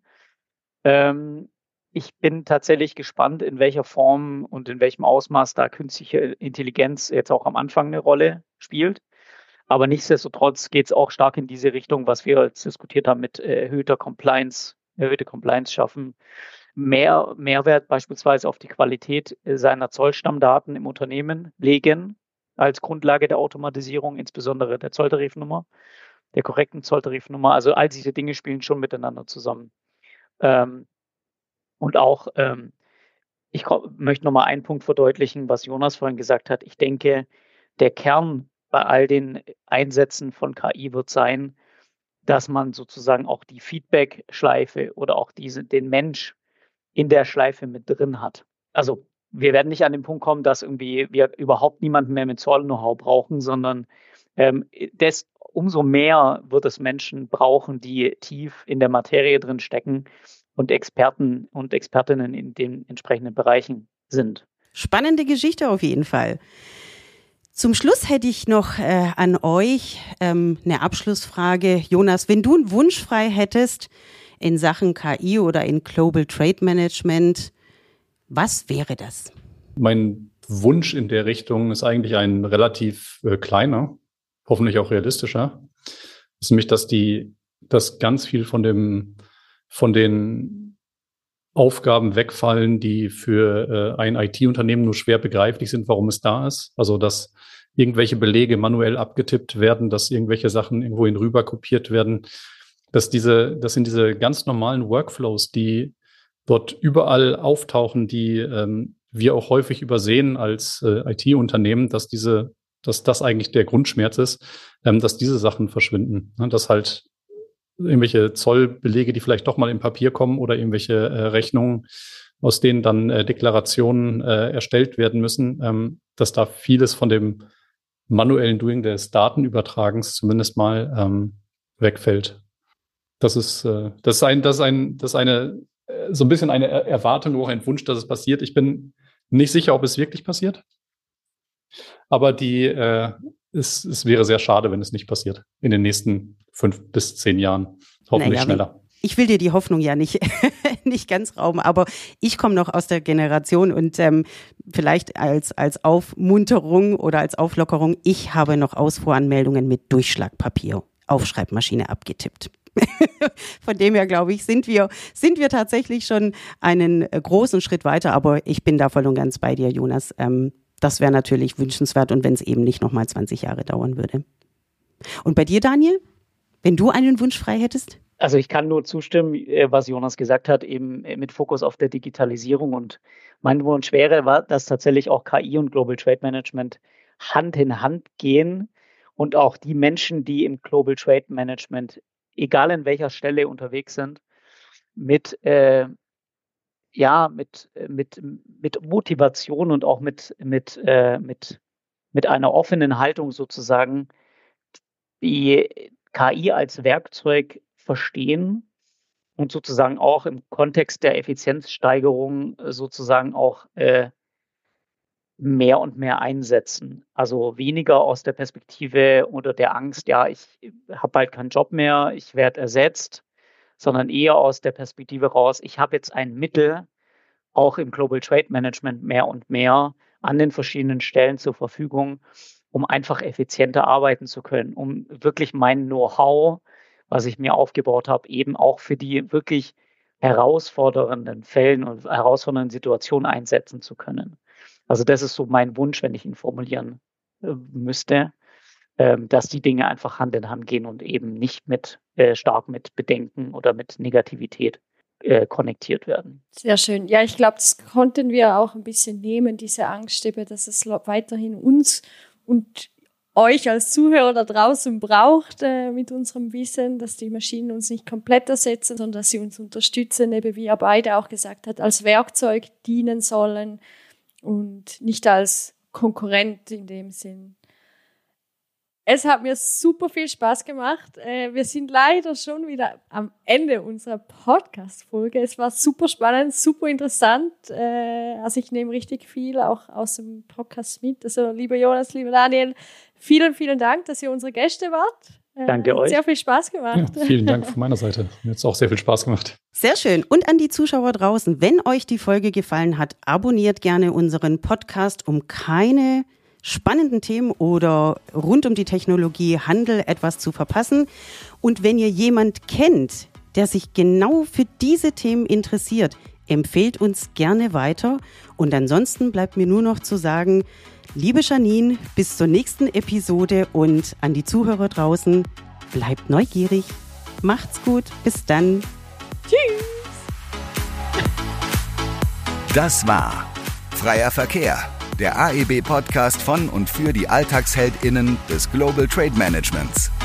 Ich bin tatsächlich gespannt, in welcher Form und in welchem Ausmaß da künstliche Intelligenz jetzt auch am Anfang eine Rolle spielt. Aber nichtsdestotrotz geht es auch stark in diese Richtung, was wir jetzt diskutiert haben mit erhöhte Compliance schaffen. Mehrwert beispielsweise auf die Qualität seiner Zollstammdaten im Unternehmen legen als Grundlage der Automatisierung, insbesondere der Zolltarifnummer, der korrekten Zolltarifnummer. Also all diese Dinge spielen schon miteinander zusammen. Und auch, ich möchte nochmal einen Punkt verdeutlichen, was Jonas vorhin gesagt hat. Ich denke, der Kern bei all den Einsätzen von KI wird sein, dass man sozusagen auch die Feedback-Schleife oder auch den Mensch in der Schleife mit drin hat. Also wir werden nicht an den Punkt kommen, dass irgendwie wir überhaupt niemanden mehr mit Zoll-Know-how brauchen, sondern umso mehr wird es Menschen brauchen, die tief in der Materie drin stecken und Experten und Expertinnen in den entsprechenden Bereichen sind. Spannende Geschichte auf jeden Fall. Zum Schluss hätte ich noch an euch eine Abschlussfrage. Jonas, wenn du einen Wunsch frei hättest in Sachen KI oder in Global Trade Management, was wäre das? Mein Wunsch in der Richtung ist eigentlich ein relativ kleiner, hoffentlich auch realistischer. Das ist nämlich, dass ganz viel von den Aufgaben wegfallen, die für ein IT-Unternehmen nur schwer begreiflich sind, warum es da ist. Also, dass irgendwelche Belege manuell abgetippt werden, dass irgendwelche Sachen irgendwo rüber kopiert werden, dass in diese ganz normalen Workflows, die dort überall auftauchen, die wir auch häufig übersehen als IT-Unternehmen, dass das eigentlich der Grundschmerz ist, dass diese Sachen verschwinden. Dass halt irgendwelche Zollbelege, die vielleicht doch mal im Papier kommen oder irgendwelche Rechnungen, aus denen dann Deklarationen erstellt werden müssen, dass da vieles von dem manuellen Doing des Datenübertragens zumindest mal wegfällt. Das ist so ein bisschen eine Erwartung, auch ein Wunsch, dass es passiert. Ich bin nicht sicher, ob es wirklich passiert. Aber es wäre sehr schade, wenn es nicht passiert in den nächsten 5 bis 10 Jahren. Hoffentlich schneller. Ich will dir die Hoffnung ja nicht ganz rauben, aber ich komme noch aus der Generation und vielleicht als Aufmunterung oder als Auflockerung, ich habe noch Ausfuhranmeldungen mit Durchschlagpapier, Aufschreibmaschine abgetippt. Von dem her, glaube ich, sind wir tatsächlich schon einen großen Schritt weiter, aber ich bin da voll und ganz bei dir, Jonas. Das wäre natürlich wünschenswert und wenn es eben nicht nochmal 20 Jahre dauern würde. Und bei dir, Daniel, wenn du einen Wunsch frei hättest? Also ich kann nur zustimmen, was Jonas gesagt hat, eben mit Fokus auf der Digitalisierung. Und mein Wunsch war, dass tatsächlich auch KI und Global Trade Management Hand in Hand gehen und auch die Menschen, die im Global Trade Management, egal in welcher Stelle unterwegs sind, mit Motivation und auch mit einer offenen Haltung sozusagen die KI als Werkzeug verstehen und sozusagen auch im Kontext der Effizienzsteigerung sozusagen auch mehr und mehr einsetzen. Also weniger aus der Perspektive oder der Angst, ja, ich habe bald keinen Job mehr, ich werde ersetzt, sondern eher aus der Perspektive raus, ich habe jetzt ein Mittel, auch im Global Trade Management mehr und mehr an den verschiedenen Stellen zur Verfügung, um einfach effizienter arbeiten zu können, um wirklich mein Know-how, was ich mir aufgebaut habe, eben auch für die wirklich herausfordernden Fällen und herausfordernden Situationen einsetzen zu können. Also das ist so mein Wunsch, wenn ich ihn formulieren müsste, dass die Dinge einfach Hand in Hand gehen und eben nicht stark mit Bedenken oder mit Negativität konnektiert werden. Sehr schön. Ja, ich glaube, das konnten wir auch ein bisschen nehmen, diese Angst, dass es weiterhin uns und euch als Zuhörer da draußen braucht mit unserem Wissen, dass die Maschinen uns nicht komplett ersetzen, sondern dass sie uns unterstützen, eben wie ihr beide auch gesagt habt, als Werkzeug dienen sollen und nicht als Konkurrent in dem Sinn. Es hat mir super viel Spaß gemacht. Wir sind leider schon wieder am Ende unserer Podcast-Folge. Es war super spannend, super interessant. Also ich nehme richtig viel auch aus dem Podcast mit. Also lieber Jonas, lieber Daniel, vielen, vielen Dank, dass ihr unsere Gäste wart. Danke euch. Sehr viel Spaß gemacht. Ja, vielen Dank von meiner Seite. Mir hat es auch sehr viel Spaß gemacht. Sehr schön. Und an die Zuschauer draußen, wenn euch die Folge gefallen hat, abonniert gerne unseren Podcast, um keine spannenden Themen oder rund um die Technologie, Handel etwas zu verpassen. Und wenn ihr jemand kennt, der sich genau für diese Themen interessiert, empfehlt uns gerne weiter. Und ansonsten bleibt mir nur noch zu sagen, liebe Janine, bis zur nächsten Episode und an die Zuhörer draußen, bleibt neugierig. Macht's gut, bis dann. Tschüss. Das war Freier Verkehr, der AEB-Podcast von und für die AlltagsheldInnen des Global Trade Managements.